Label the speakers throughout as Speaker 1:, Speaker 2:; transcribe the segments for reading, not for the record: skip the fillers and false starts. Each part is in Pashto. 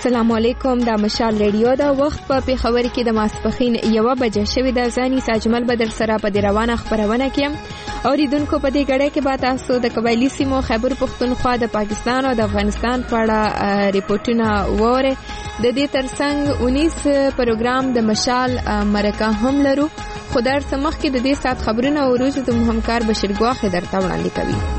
Speaker 1: السلام علیکم. د مشال ریډیو دا وخت په پیښور کې د ماسپخین 1 بجې شوې د ځاني ساجمل بدر سره په روانه خبرونه کې اوریدونکو په دې غړې کې به تاسو د قبایلی سیمو خیبر پختونخوا د پاکستان او د افغانستان په اړه ریپورتونه وره. د دې ترڅنګ 19 پروګرام د مشال مرکه هم لرو. خدای سمخ کې د دې سات خبرونه او روز د همکار بشیر ګواخ درته وړاندې کوي.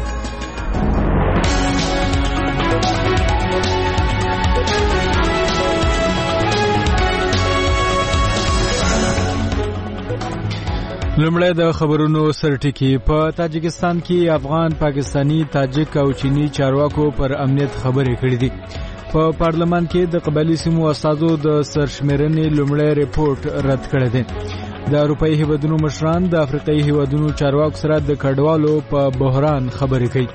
Speaker 2: لومړی د خبرونو سرټکی. په تاجکستان کې افغان، پاکستانی، تاجک او چینی چارواکو پر امنیت خبرې کړې دي. په پارلمان کې د قبایلی سیمو استادو د سرشمیرنې لومړی ریپورت رد کړی دی. د اروپایي هیوادونو مشران د افریقایي هیوادونو چارواکو سره د کډوالو په بحران خبرې کوي.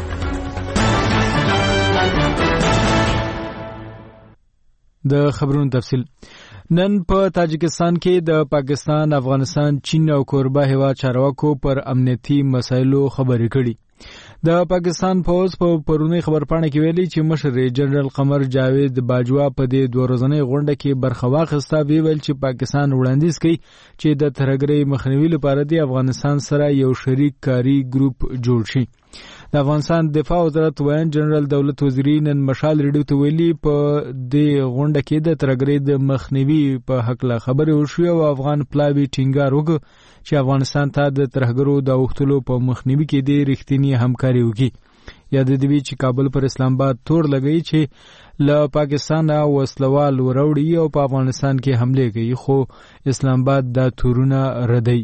Speaker 2: د خبرونو تفصیل. نن په تاجکستان کې د پاکستان، افغانستان، چین او کوربه هیواد چارواکو پر امنیتي مسایلو خبرې کړي. د پاکستان پوز په پرونی خبرپاڼه کې ویلي چې مشر جنرال قمر جاوید باجوا په دې دوه ورځنۍ غونډه کې برخه واخیسته. ویل چې پاکستان وړاندیز کوي چې د ترهګرۍ مخنیوي لپاره د افغانستان سره یو شریک کاري ګروپ جوړ شي. د افغانستان دفاع وزارت وایي جنرال دولت وزیری نن مشال ریډیو ته ویلي په دې غونډه کې د ترهګرۍ د مخنیوي په حق لا خبرې وشوې او افغان پلاوی ټینګار وکړ چې افغانستان ته د ترهګرو د اوښتلو په مخنیوي کې د رښتینی همکاري وکړي. یاد دې چې کابل پر اسلام آباد تور لګی چې له پاکستان وسلوال وروړي او په افغانستان کې حمله کوي، خو اسلام آباد دا تورونه ردوي.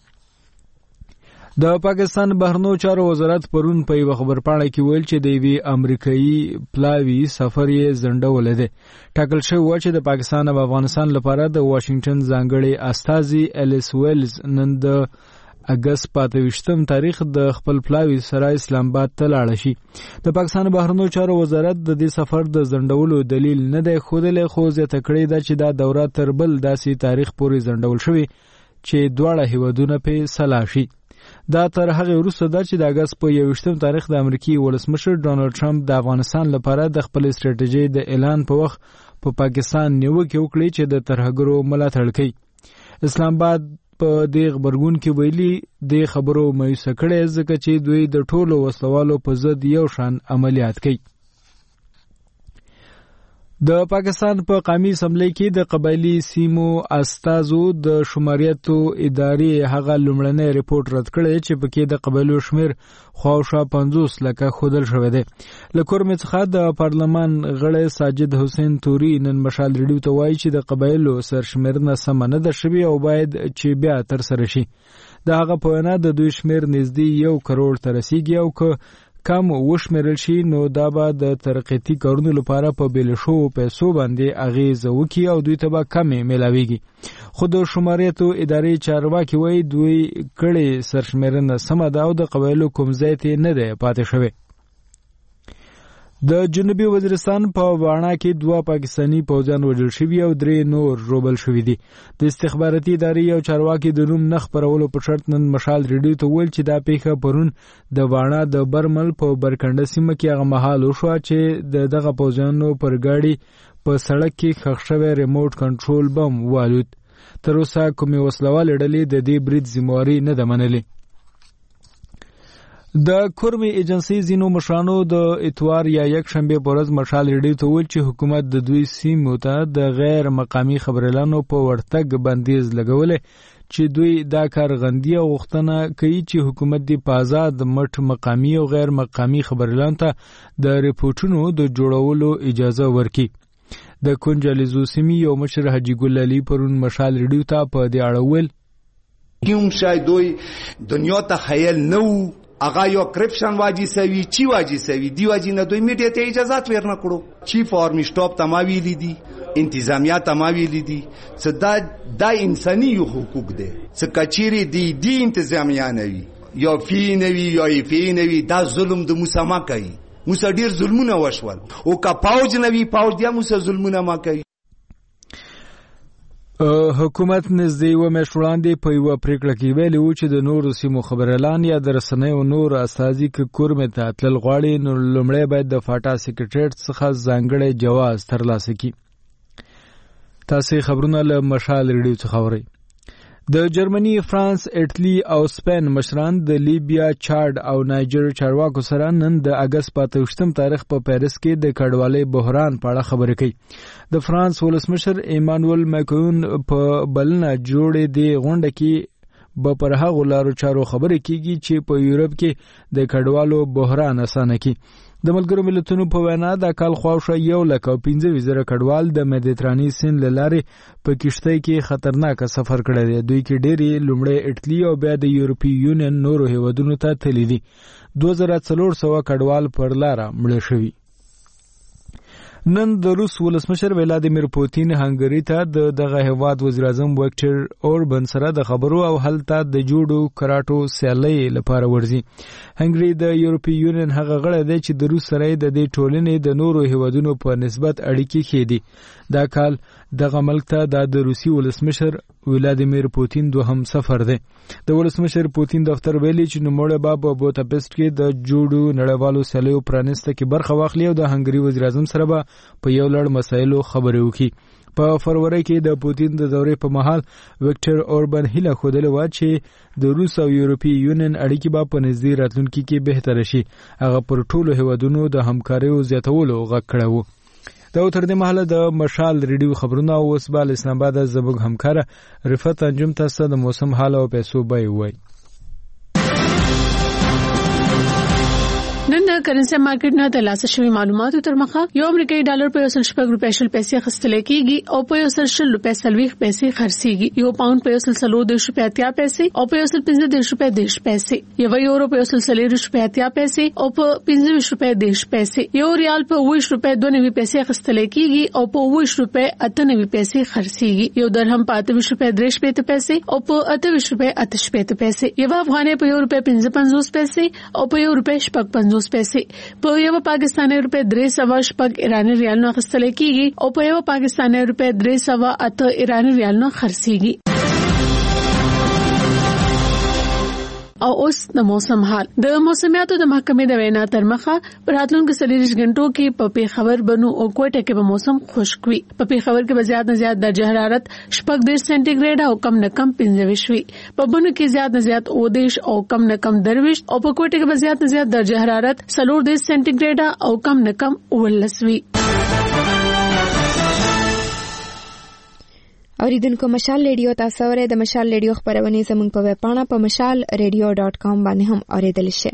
Speaker 2: د پاکستان بهرنیو چارو وزارت پرون په یو خبرپاڼه کې ویل چې د یوې امریکایي پلاوی سفر یې ځنډولی دی. ټاکل شوی و چې د پاکستان او افغانستان لپاره د واشنگټن ځانګړی استازي الیس ویلز نن د اګست 25 تاریخ د خپل پلاوی سره اسلام آباد ته لاړ شي. د پاکستان بهرنیو چارو وزارت د دې سفر د ځنډولو دلیل نه دی ښودلی، خو زیاته کړې ده چې دا دوره تر بل داسې تاریخ پورې ځنډول شوې چې دواړه هیوادونه پې سلا شي. دا تر هغه وروسته ده چې د اګست په 21 تاریخ د امریکای ولسمشر ډونالد ټرمپ د افغانستان لپاره د خپل استراتیژي د اعلان په وخت په پاکستان نیوکه وکړي چې د ترهګرو ملاتړ کوي. اسلام آباد په دې خبرګون کې ویلي د خبرو مایوسه کړي ځکه چې دوی د ټولو وسلوالو په ضد یو شان عملیات کوي. د پاکستان په قومي اسمبلی کې د قبایلی سیمو استازو د شماریاتو ادارې هغه لومړنی ریپورت رد کړی چې پکې د قبایلو شمیر خواوشا 50 لکه ښودل شوی دی. له کورمې څخه د پارلمان غړی ساجد حسین توري نن مشال ریډیو ته وایي چې د قبایلو سرشمیرنه سمه نه ده شوې او باید چې بیا ترسره شي. د هغه په وینا د دوی شمیر نږدې 1 کروڑ ته رسیږي او که کم وشمیرل شي نو دا به د ترقیتي کارونو لپاره په بیل شو پیسو باندې اغیزه وکړي او دوی ته به کمې میلاویږي. خو د شماریاتو ادارې چارواکي وایي دوی کړي سرشمیرنه سمه ده او د قبایلو کوم ځای ته نه دی پاتې شوی. د جنوبي وزیرستان په واڼه کې 2 پاکستانی پوځیان وژل شوي او 3 نور روبل شوي دي. د استخباراتي ادارې یو چارواکي د نوم نه خپرولو په شرط نن مشال ریډیو ته ویل چې دا پیښه پرون د واڼه د برمل په برکنډه سیمه کې هغه مهال وشوه چې دغه پوځیانو پر ګاډي په سړک کې ښخ شوی ریموټ کنټرول بم والوت. تر اوسه کومې وسلوالې ډلې د دې برید ذمہواري نه ده منلې. د کورمي ایجنسی زینو مشرانو د اتوار یا یک شنبه په ورځ مشال ریډیو ته ویل چې حکومت د دوی سیمو ته د غیر مقامی خبريالانو په ورتګ بندیز لګولې چې دوی دا کارغندي او غوښتنه کوي چې حکومت د آزاد مټ مقامی او غیر مقامی خبريالانو ته د ریپورتونو د جوړولو اجازه ورکړي. د کنجلیزو سیمې یو مشر حاجی ګل علي پرون مشال ریډیو ته په دې اړه ویل
Speaker 3: کوم شای دوی دنیا ته خیال نو اغا یو کرپشن واجی سوي چی واجی سوي دی واجی نه دوی میډیا ته اجازه ورنه کړو. چیف آرمی سټاپ تماوی لیدي، انتظامیه تماوی لیدي، صدا د انساني حقوق دي. څه کچيري دی انتظامیه نه وي یا فی نه وي یا فی نه وي، دا ظلم د موسی ما کوي. موسی ډیر ظلمونه وشول او کا پاوج نه وي، پاوج دی موسی ظلمونه ما کوي.
Speaker 2: حکومت نږدې یوه میاشت وړاندې په یوه پریکړه کې ویلي وو چې د نورو سیمو خبريالان یا د رسنیو نور استازي که کورمې ته تلل غواړي نو لومړی باید د فاټا سیکریټریټ څخه ځانګړی جواز ترلاسه کړي. تاسو خبرونه له مشال ریډیو څخه اورئ. د جرمني، فرانس، ایټالي او سپین مشران د لیبیا، چاډ او نایجر چارواکو سره نن د اگست په 28 تاریخ په پیرس کې د کډوالۍ بحران په اړه خبرې کوي. د فرانس ولسمشر ایمانوئل ماکرون په بلنه جوړې دی غونډه کې به پر هغو لارو چارو خبرې کیږي چې په یورپ کې د کډوالو بحران اسانه کړي. د ملګرو ملتونو په وینا د کال خواوشا 1,15,000 کډوال د مدیترانې سیند له لارې په کشتۍ کې خطرناک سفر کړی دی. دوی کې ډېری لومړی ایټالي او بیا د یورپي یونین نورو هیوادونو ته تللي دي. 2400 کډوال پر لاره مړه شوي. نن د روس ولسمشر ولادیمیر پوتین هنګری ته دغه هیواد وزیر اعظم ویکټر اوربن سره د خبرو او هلته د جوډو کراټو سیالۍ لپاره ورځي. هنګری د یورپي یونین هغه غړی دی چې د روس سره د دې ټولنې د نورو هیوادونو په نسبت اړیکې ښې دي. دا کال دغه ملک ته د روسي ولسمشر ولادیمیر پوتین دوهم سفر دی. د ولسمشر پوتین دفتر ویلي چې نوموړی به په بوتاپست کې د جوډو نړیوالو سیالیو پرانیسته کې برخه واخلي او د هنګری وزیر اعظم سره به په یو لړ مسایلو خبرې وکړي. په فروری کې د پوتین د دورې په مهال ویکټر اوربن هیله ښودلې وه چې د روس او یورپي یونین اړیکې به په نږدې راتلونکي کې بهتره شي. هغه پر ټولو هیوادونو د همکاریو زیاتولو غږ کړی و. دا تر دې مهاله د مشال ریډیو خبرونه اوس به له اسلام آباده زموږ همکاره رفت انجم تاسو د موسم حال او پیسو بیه وایي.
Speaker 4: نن د کرنسي مارکیټ نه د لاسه شوی معلوماتو تر مخه یو امریکایي ډالر په 1.6 روپیا شل پیسې خستل کېږي او په 1.6 روپیا سلويخ پیسې خرڅيږي. یو پاوند په 1.3 روپیا 80 پیسې او په 1.15 روپیا 10 پیسې. یو یورو په 1.3 روپیا 80 پیسې او په 15 روپیا 10 پیسې. یو ریال په 20 روپیا 92 پیسې خستل کېږي او په 20 روپیا 98 پیسې خرڅيږي. یو درهم په 28 روپیا 3 پیسې او په 28 روپیا 8 پیسې. یو افغانۍ په 1 روپیا 55 پیسې او په 1 روپیا 55 پیسې. په یو پاکستاني روپیا 300 ایرانی ریالونو اخیستل کېږي او په یو پاکستاني روپیا 308 ایرانی ریالونو خرڅيږي. او اوس د موسم حال. د موسمیاتو د محکمې د وینا تر مخه راتلونکو 40 غنټو کې په پیښور بنو او کوټه کې به موسم خشک وي. په پیښور کې به زیات نه زیات درجه حرارت 10 سانتیګریډ او کم نه کم 25 وي. په بنو کې زیات نه زیات 10 او کم نه کم 23 او په کوټه کې به زیات نه زیات درجه حرارت 10 سانتیګریډ او کم نه کم 19 وي.
Speaker 1: اوریدونکو مشال ریډیو تاسو اورئ. د مشال ریډیو خبرونه زموږ په ویب پاڼه په mashalradio.com باندې هم اوریدل شي.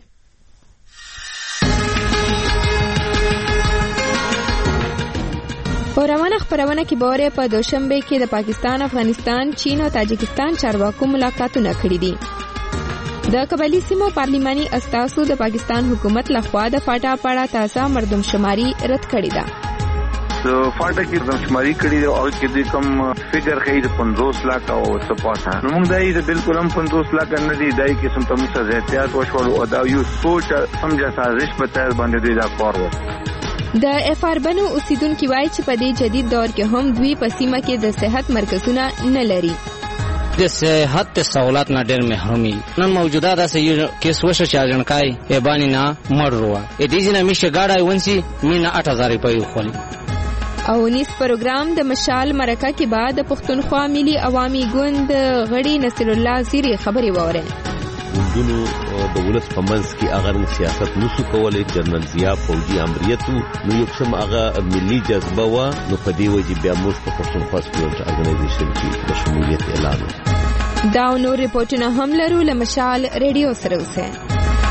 Speaker 1: په روانه خبرونه کې بوره په دوشنبه کې د پاکستان، افغانستان، چین او تاجکستان چارواکو ملاقاتونه کړي دي. د قبایلی سیمو پارلیماني استازو د پاکستان حکومت لخوا د فاټا پاړه تازه مردمشماري رد کړې ده.
Speaker 5: فاټا کې مردمشماري کړي او کې د کوم فګر خې د 50 لک او سپاته نو موږ دای د بالکل هم 50 لک نه دی دای کې سم تم څه احتیاط وشول او دا یو سوچ سمجه سازش په تر باندې دی دا کار و.
Speaker 1: د اف آر بنو اوسیدونکو وایي چې په دې جدید دور کې هم دوی په سیمه کې د صحت مرکزونه نه لري.
Speaker 6: د صحت سہولت نه ډېر محرومي. نن موجوده ده چې کیس وشو چې اجنکای ایبانی نه مړ وو. ا دې نه میشه گاډای ونسي مینه 8000 روپۍ خولي.
Speaker 1: او نیس پروګرام د مشال مرکه کې بعد پښتونخوا ملي عوامي ګوند غړي نصر الله زیری خبري وره.
Speaker 7: ګوندونو د ولس په منځ کې اگر سیاست نشو کولای. جنرال ضیاء فوجي امریتو نو یو څه هغه ملي جذبه و نو په دې وجه بیا موږ په پښتونخوا سپورټ ارګنایزیشن کې د شمولیت اعلان.
Speaker 1: دا نو ریپورتونه هم لرو له مشال ریډیو سره اوسه.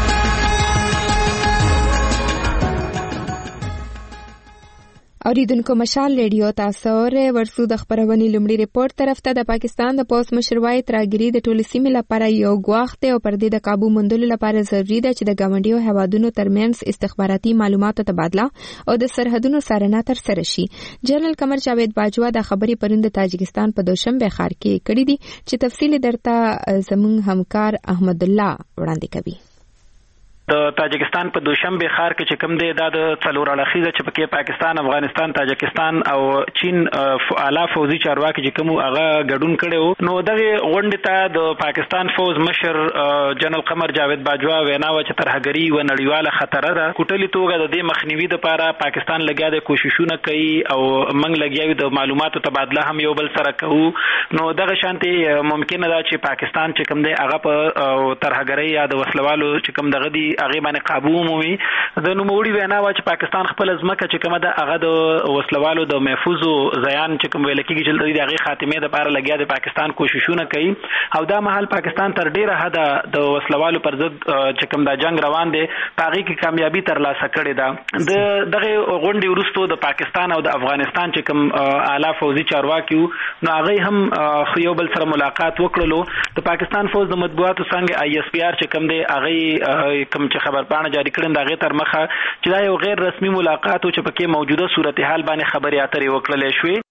Speaker 1: اوریدونکو مشال ریډیو تاسو ورسو د خبرونې لومړی ریپورت طرف ته د پاکستان د پوس مشروعي تراګری د ټولو سیمې لپاره یو غواخته او پر دې د قابو مندلو لپاره ضروری ده چې د ګاونډیو هوادونو ترمنځ استخباراتي معلوماتو تبادله او د سرحدونو څارنه ترسره شي. جنرال قمر جاوید باجوا د خبري پرند تاجکستان په دوشنبه ښار کې کړي دي چې تفصیل درته زموږ همکار احمد الله وړاندې کوي.
Speaker 8: د تاجکستان په دوشنبه ښار کې چې کوم دی دا د څلور اړخیزه چې پکې پاکستان، افغانستان، تاجکستان او چین اعلی فوزي چارواکي چې کوم هغه ګډون کړي. نو دغه غونډه ته د پاکستان فوز مشر جنرال قمر جاوید باجوا وینا و چې ترهګری و نړیواله خطر ده. کوټلی توګه د دې مخنیوي لپاره پاکستان لګیا د کوششونه کوي او موږ لګیاو د معلوماتو تبادله هم یو بل سره کوو. نو دغه شانتي ممکنه ده چې پاکستان چې کوم دی هغه په ترهګری یا د وسلوالو چې کوم دغه دی هغه باندې قابو مومي. د نوموړي وینا و چې پاکستان خپل ځمکه چې کومه ده هغه د وسلوالو د محفوظ ځایان چې کوم ویل کېږي چې د هغه خاتمه د لپاره لګیا د پاکستان کوششونه کوي او دا مهال پاکستان تر ډیره حد د وسلوالو پر ضد چې کوم دا جنگ روان دی هغه کې کامیابی ترلاسه کړې ده. د دغه غونډې وروسته د پاکستان او د افغانستان چې کوم اعلی فوزي چارواکي نو هغه هم یو بل سره ملاقات وکړلو. د پاکستان فوز د مطبوعاتو څنګه ISPR چې کوم دی هغه کوم چې خبرپاڼه جاری کړي دا غي تر مخه چې دا یو غیر رسمي ملاقات او چې پکې موجوده صورتحال باندې خبرې اترې وکړلې شوې.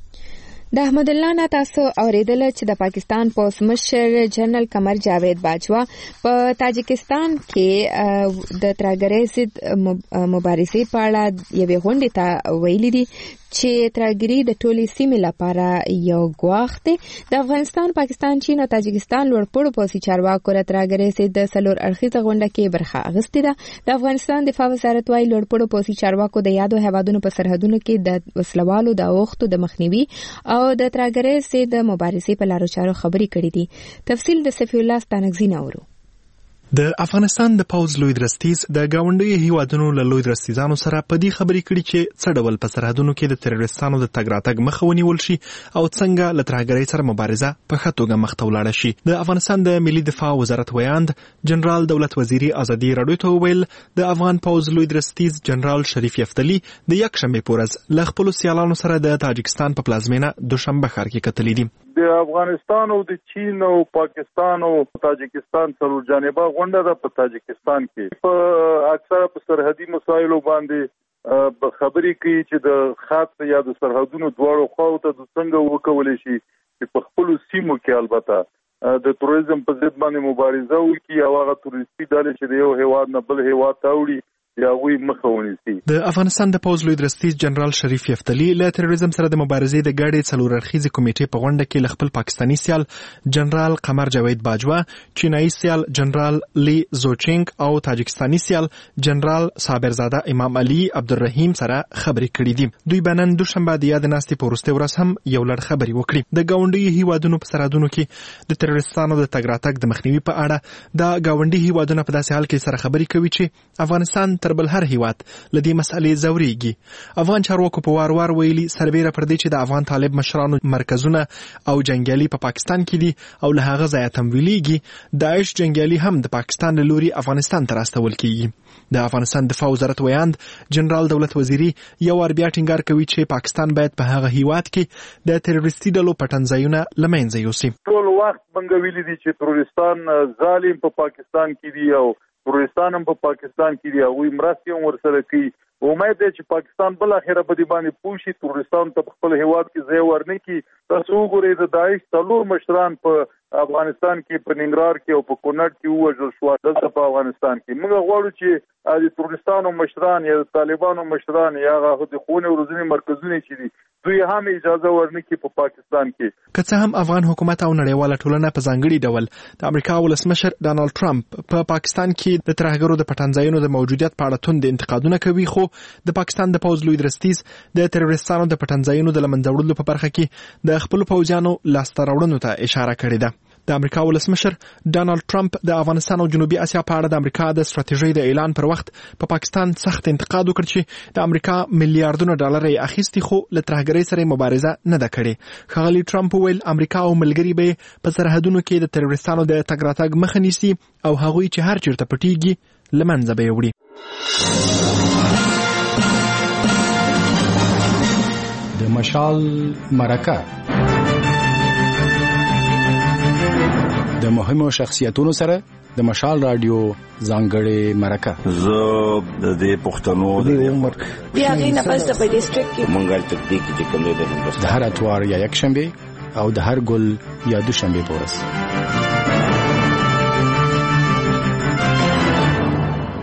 Speaker 1: د احمد الله نه تاسو اوریدل چې د پاکستان پوز مشر جنرال قمر جاوید باجوا په تاجکستان کې د ترهګرۍ ضد مبارزې په اړه یوې غونډې ته ویلي دي چې ترهګري د ټولې سیمې لپاره یو ګواښ دی. د افغانستان، پاکستان، چین او تاجکستان لوړپوړو پوځي چارواکو د ترهګرۍ ضد د څلور اړخیزه غونډه کې برخه اخیستې ده. د افغانستان دفاع وزارت وايي لوړپوړو پوځي چارواکو د یادو هیوادونو په سرحدونو کې د وسلوالو د اوښتو د مخنیوي او د ترهګرۍ ضد مبارزې په لارو چارو خبرې کړې دي. تفصیل د سفیر الله ستانکزي نورو.
Speaker 9: د افغانستان د پوز لوی درستیز د گاونډي هیوادونو له لوی درستیزانو سره په دې خبرې کړي چې څه ډول په سرحدونو کې د تروریستانو د تګ راتګ مخه ونیول شي او څنګه له ترهګرۍ سره مبارزه په ښه توګه مخ ته ولاړه شي. د افغانستان د ملي دفاع وزارت ویاند جنرال دولت وزیری ازادي راډیو ته وویل د افغان پوز لوی درستیز جنرال شریف یفتلی د یکشنبه په ورځ له خپل سیالانو سره د تاجکستان په پلازمینه دوشنبه ښار کې کتلې دي.
Speaker 10: د افغانستان او د چین او پاکستان او تاجکستان څلور جانبه غونډه ده په تاجکستان کې په اکثره په سرحدي مسایلو باندې خبرې کوي چې د خاص یا د سرحدونو دواړو خواو ته څنګه وکولای شي چې په خپل سیمو کې البته د تروریزم په ضد باندې مبارزه وکړي او هغه تروریستي ډلې چې د یو هیواد نه بل هیواد ته وړي یا وی مخه ونیسي.
Speaker 9: د افغانستان د پوز لوی درستیز جنرال شریف یفتلی له تروریزم سره د مبارزې د ګډې څلور اړخیزې کمیټې په غونډه کې خپل پاکستانی سیال جنرال قمر جاوید باجوا، چینایي سیال جنرال لی زوچینګ او تاجکستانی سیال جنرال صابرزاده امام علي عبدالرحیم سره خبرې کړې دي. دوی بنن دوشنبه د یاد ناستې په وروستۍ ورځ هم یو لړ خبرې وکړي. د ګاونډي هیوادونو په سرحدونو کې د تروریستانو د تګ راتګ د مخنیوي په اړه د ګاونډي هیوادونو په داسې حال کې سره خبرې کوي چې افغانستان تر بل هر هیواد لدی مسئلې زوريږي. افغان چارواکو په وار ویلي سربېره پر دې چې د افغان طالب مشرانو مرکزونه او جنگیالي په پاکستان کې دي او له هغه ځایه تمویلېږي، داعش جنگیالي هم د پاکستان له لوري افغانستان ته راستول کیږي. د افغانستان دفاع وزارت ویاند جنرال دولت وزیری یو ور بیا ټینګار کوي چې پاکستان باید په هغه هیواد کې د تروریستي ډلو پټنځایونه لمنځه یوسي.
Speaker 10: ټول وخت بنګویلي دي چې تروریستان ظالم په پاکستان کې دي او تروریستان هم په پاکستان کې دي او مرستې هم ورسره کوي. امید دی چې پاکستان بل اخره په دې باندې پوښي تروریستان ته خپل هیواد کې ځای ورنکړي. تاسو وګورئ د داعش څلور مشران په افغانستان کې په ننګرهار کې او په کونړ کې ووژل شو. دلته په افغانستان کې موږ غواړو چې د تروریستانو مشران یا د طالبانو مشران یا د ښوونې او روزنې مرکزونه چې دي دوی هم اجازه ورنکړي په پاکستان کې.
Speaker 9: که څه هم افغان حکومت او نړیواله ټولنه په ځانګړي ډول د امریکا ولسمشر ډانلډ ټرمپ په پاکستان کې د ترهګرو د پټنځایونو د موجودیت په اړه توند انتقادونه کوي، خو د پاکستان د پوز لوی درستیز د تروریستانو د پټنځایونو د لمنځه وړلو په برخه کې د خپل پوځیانو لاسته راوړنو ته اشاره کړې ده. د امریکا ولسمشر ډانلډ ټرمپ د افغانستان او جنوبي اسیا په اړه د امریکا د ستراتیژۍ د اعلان پر وخت په پاکستان سخت انتقاد وکړ چې د امریکا میلیارډونو ډالر یې اخیستي خو له ترهګرۍ سره مبارزه نه ده کړې. ښاغلي ټرمپ وویل امریکا او ملګري به په سرحدونو کې د تروریستانو د تګ راتګ مخه نیسي او هغوی چې هر چیرته پټیږي له منځه به یې وړي.
Speaker 11: د مشال مرکه د مهمو شخصیتونو سره د مشال رادیو ځانګړې مرکه.
Speaker 12: زه د دې پښتنو د عمر
Speaker 13: بیا غي نه پس په ډیسټریکټ کې
Speaker 12: مونږه تکتیک چې کوم
Speaker 11: د هر اتوار یا یک شنبه او د هر ګل یا دوشنبه پورس.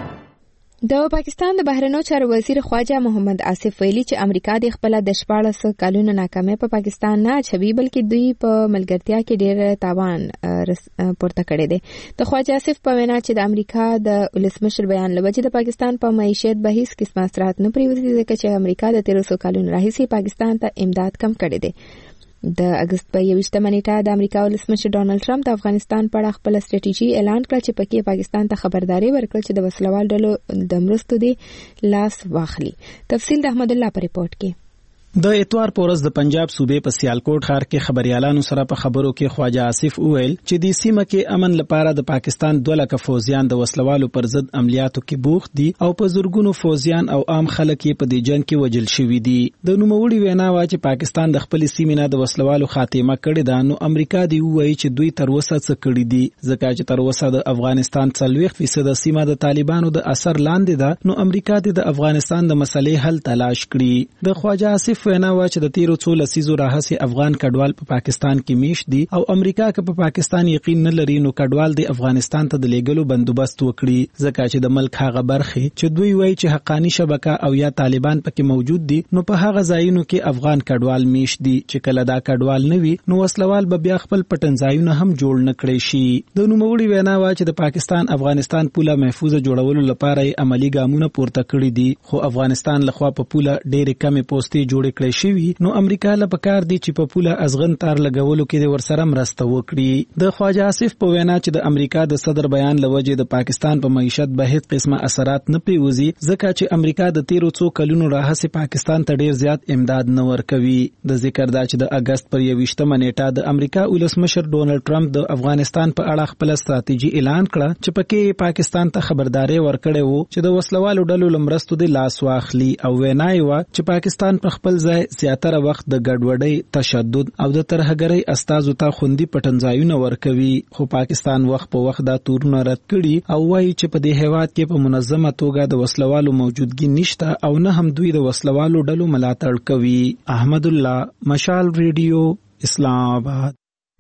Speaker 1: د پاکستان د بهرنیو چارو وزیر خواجه محمد آصف ویلي چې امریکا د خپل د 14 کلونو ناکامۍ په پاکستان نه اچوي بلکې دوی په ملګرتیا کې ډېر تاوان پورته کړی دی. د خواجه آصف په وینا چې د امریکا د ولسمشر بیان لوجه د پاکستان په معیشت به هیڅ قسم اثرات نه پریوزي ځکه چې امریکا د 1300 کلونو راهیسې پاکستان ته امداد کم کړی دی. د اگست په 21 نیټه د امریکا ولسمشر ډونالد ټرمپ د افغانستان په اړه خپل ستراتیژي اعلان کړ چې پکې پاکستان ته خبرداري ورکړه چې د وسلوال ډلو د مرستو دی لاس واخلي. تفصیل د احمد الله په ریپورت کې.
Speaker 14: د اتوار په ورځ د پنجاب صوبې په سیالکوټ ښار کې خبريالانو سره په خبرو کې خواجه آصف وویل چې د سیمه کې امن لپاره د پاکستان 2 لک فوجیان د وسلوالو پر ضد عملیاتو کې بوخت دي او په زورګونو فوجیان او عام خلک په دې جنگ کې وژل شوي دي. د نوموړي وینا وا چې پاکستان د خپل سیمې نه د وسلوالو خاتمه کړې ده نو امریکا دی وایي چې دوی تر اوسه څه کړی دي ځکه چې تر اوسه د افغانستان 40% سیمه د طالبانو د اثر لاندې ده نو امریکا د افغانستان د مسلې حل تلاش کړي. د خواجه آصف وینا وا چې د تیرو څو لسیزو راهسي افغان کډوال په پاکستان کې میش دي او امریکا که په پاکستان یقین نه لري نو کډوال د افغانستان ته د لیګلو بندوبست وکړي ځکه چې د ملک هغه برخه چې دوی وایي چې حقانی شبکه او یا طالبان پکې موجود دي نو په هغه ځایونو کې افغان کډوال میش دي چې کله دا کډوال نه وي نو وسلوال به بیا خپل پټن ځایونه هم جوړ نه کړي شي. د نوموړي وینا وا چې د پاکستان افغانستان پوله محفوظه جوړولو لپاره عملی ګامونه پورته کړی دي خو افغانستان لخوا په پوله ډېرې کمې پوسټې جوړې کړې شي نو امریکا له پکار دي چې په پوله ازغن تار لګولو کې د ورسره مرسته وکړي. د خواجه آصف په وینا چې د امریکا د صدر بیان لوجه د پاکستان په معیشت به هیڅ قسمه اثرات نه پیوزي ځکه چې امریکا د 1300 کلونو راهسي پاکستان ته ډیر زیات امداد نه ورکوي. د ذکر دا چې د اگست پر 21 نیټه د امریکا ولسمشر ډونالد ټرمپ د افغانستان په اړه خپل ستراتیژي اعلان کړ چې پکې پاکستان ته خبرداري ورکړې وو چې د وسلوالو ډلو لمرستو د لاس واخلي او وینای و چې پاکستان په خپل ځای زیاتره وخت د ګډوډۍ تشدد او د ترهګرۍ استازو ته خوندي پټنځایونه ورکوي خو پاکستان وخت په وخت دا تورونه رد کړي او وایي چې په دې هیواد کې په منظمه توګه د وسلوالو موجودګي نشته او نه هم دوی د وسلوالو ډلو ملاتړ کوي. احمد الله، مشال ریډیو، اسلام آباد.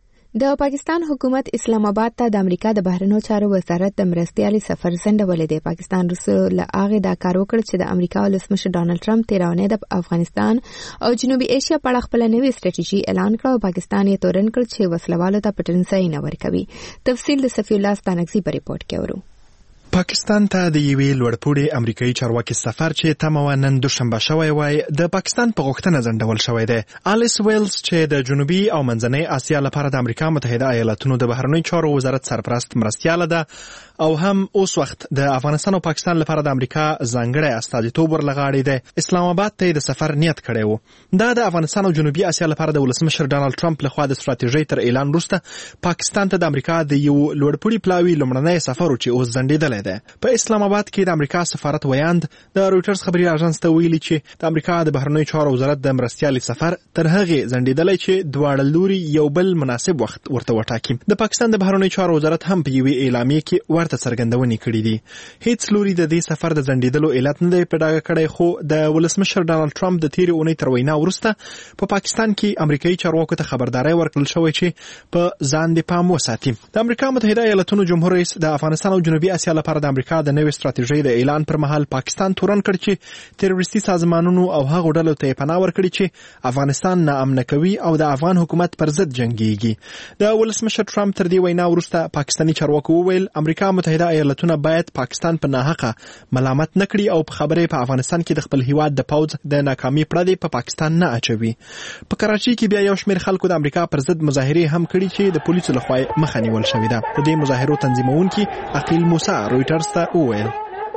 Speaker 1: د پاکستان حکومت اسلام آباد ته د امریکا د بهرنیو چارو وزارت د مرستيالي سفر ځنډولې دی. پاکستان رسول له دا کار وکړ چې د امریکا ولسمشر ډونالد ټرمپ تیرونه د افغانستان او جنوبي ایشیا په اړه خپل نوې ستراتیژي اعلان کړ او پاکستان یې تورن کړ چې وسلوالو ته پټنځای نه ورکوي. تفصیل د صفی الله ستانکزي په ریپورت کې اورو.
Speaker 9: پاکستان ته د یوې لوړپوړي امریکایي چارواکي سفر چې تمه نن دوشنبه شوی وای د پاکستان په غوښتنه ځنډول شوی دی. الیس ویلز چې د جنوبي او منځنۍ اسیا لپاره د امریکا متحده ایالاتونو د بهرنیو چارو وزارت سرپرست مرستیاله ده او هم اوس وخت د افغانستان او پاکستان لپاره د امریکا ځانګړی استازیتوب ورلغاړي دی اسلام آباد ته د سفر نیت کړی و. دا د افغانستان او جنوبي اسیا لپاره د ولسمشر ډونالد ټرمپ لخوا د ستراتیژۍ تر اعلان وروسته پاکستان ته د امریکا د یو لوړپوړي پلاوي لومړنی سفر چې اوس ځنډېدلی دی. په اسلام آباد کې د امریکا سفارت ویاند د رويټرز خبري اژانس ته ویلي چې د امریکا د بهرنیو چارو وزارت د مرستيالي سفر تر هغه ځنډېدلی چې دواړه لوري یو بل مناسب وخت ورته وټاکي. د پاکستان د بهرنیو چارو وزارت هم په یوې اعلامیه کې ورته څرګندونې کړې دي. هیڅ لوري د دې سفر د ځنډېدلو علت نه دی په ډاګه کړی خو د ولسمشر ډونالد ټرمپ د تیرې اونۍ تر وینا وروسته په پاکستان کې امریکایي چارواکو ته خبرداري ورکړل شوې چې په ځان د پام وساتي. د امریکا متحده ایالاتونو جمهور رئیس د افغانستان او جنوبي اسیا لپاره د امریکا د نوې ستراتیژۍ د اعلان پر مهال پاکستان تورن کړ چې تروریستي سازمانونو او هغو ډلو ته پناه ورکړي چې افغانستان ناامن کوي او د افغان حکومت پر ضد جنگيږي. د ولسمشر ټرمپ تر دې وینا وروسته پاکستاني چارواکو وویل امریکا متحده ایالاتونه باید پاکستان په ناحقه ملامت نکړي او په خبره په افغانستان کې د خپل هیواد د پوز د ناکامۍ پړه په پاکستان نه اچوي. په کراچي کې بیا یو شمېر خلکو د امریکا پر ضد مظاهرې هم کړي چې د پولیسو لخوا مخه نیول شوې ده. د دې مظاهرو تنظیمونکي عقیل موسی رويټرز ته وویل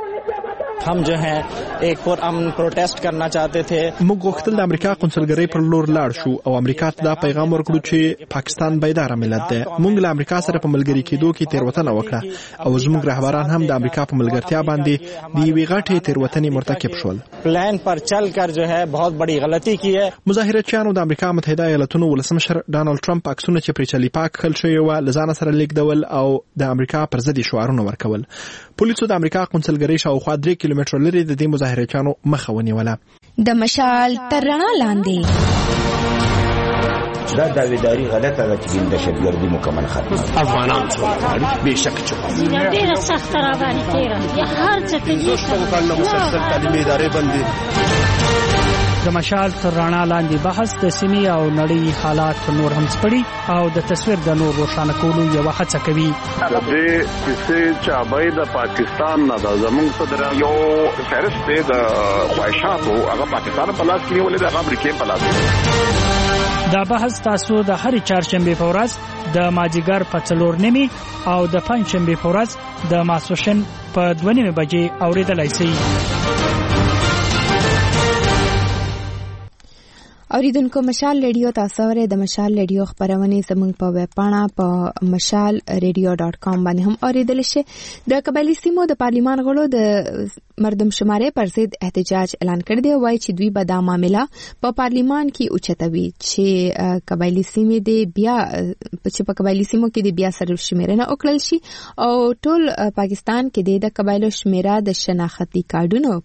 Speaker 15: हम जो हैं एक पुरअमन प्روटेस्ट करना चाहते थे.
Speaker 9: موږ غوښتل د امریکا قونسلګرۍ پر لور لاړ شو او امریکا ته دا پیغام ورکړو چې پاکستان بیدار ملت دی. موږ له امریکا سره په ملګری کېدو کې تیروتنه وکړه او زموږ رهبران هم د امریکا په ملګرتیا باندې د یوې غټې تیروتنې مرتکب شول.
Speaker 15: پلان پر چل کر جو ہے بہت بڑی غلطی کی ہے.
Speaker 9: مظاهرچیانو د امریکا متحده ایالاتونو ولسمشر ډونالد ټرمپ عکسونه چې پرې چلی پاک خل شوی و لزان سره لیکدول او د امریکا پر ضد شعارونه ورکول. پولیسو د امریکا قونسلګرۍ شاوخوا 3 کیلومتره لري د دې مظاهرچیانو مخه ونیوله.
Speaker 1: د مشال تر رڼا لاندې
Speaker 12: دا داویداری غلطه ده چې دهشتګردي مکمل ختمه.
Speaker 16: افغانان څه بېشک چې
Speaker 17: ډېره سخته را باندې تېره یا هر څه کوي
Speaker 16: شپږ کلونه مسلسل تعلیمي ادارې بندي.
Speaker 18: د مشال تر رڼا لاندې بحث د سیمې او نړۍ حالات نور هم سپړي او د تصویر د نور روښانه کولو یو هڅه کوي.
Speaker 5: د دې کیسې چابای د پاکستان نه د زمونږ صدر یو فهرست دی د خواهشاتو هغه پاکستان په لاس کې ولې د امریکا په لاس.
Speaker 18: دا بحث تاسو د هر چهارشنبه په ورځ د ماجیګر په 4:30 او د پنځشنبه په ورځ د ماسوشن په 2:30 بجې اوریدلای شئ.
Speaker 1: اوریدونکو مشال ریډیو تاسو ورې د مشال ریډیو خبرونه زموږ په ویب پاڼه په mashalradio.com باندې هم اوریدل شي. د قبایلی سیمو د پارلیمان غړو د مردم شمارې پر ضد احتجاج اعلان کړ دی وایي چې دوی به دا معاملې په پارلیمان کې اوچتوي چې قبایلی سیمې د بیا په قبایلی سیمو کې د بیا سره شمیرنه وکړل شي او ټول پاکستان کې د قبایلو شمیره د شناختی کارډونو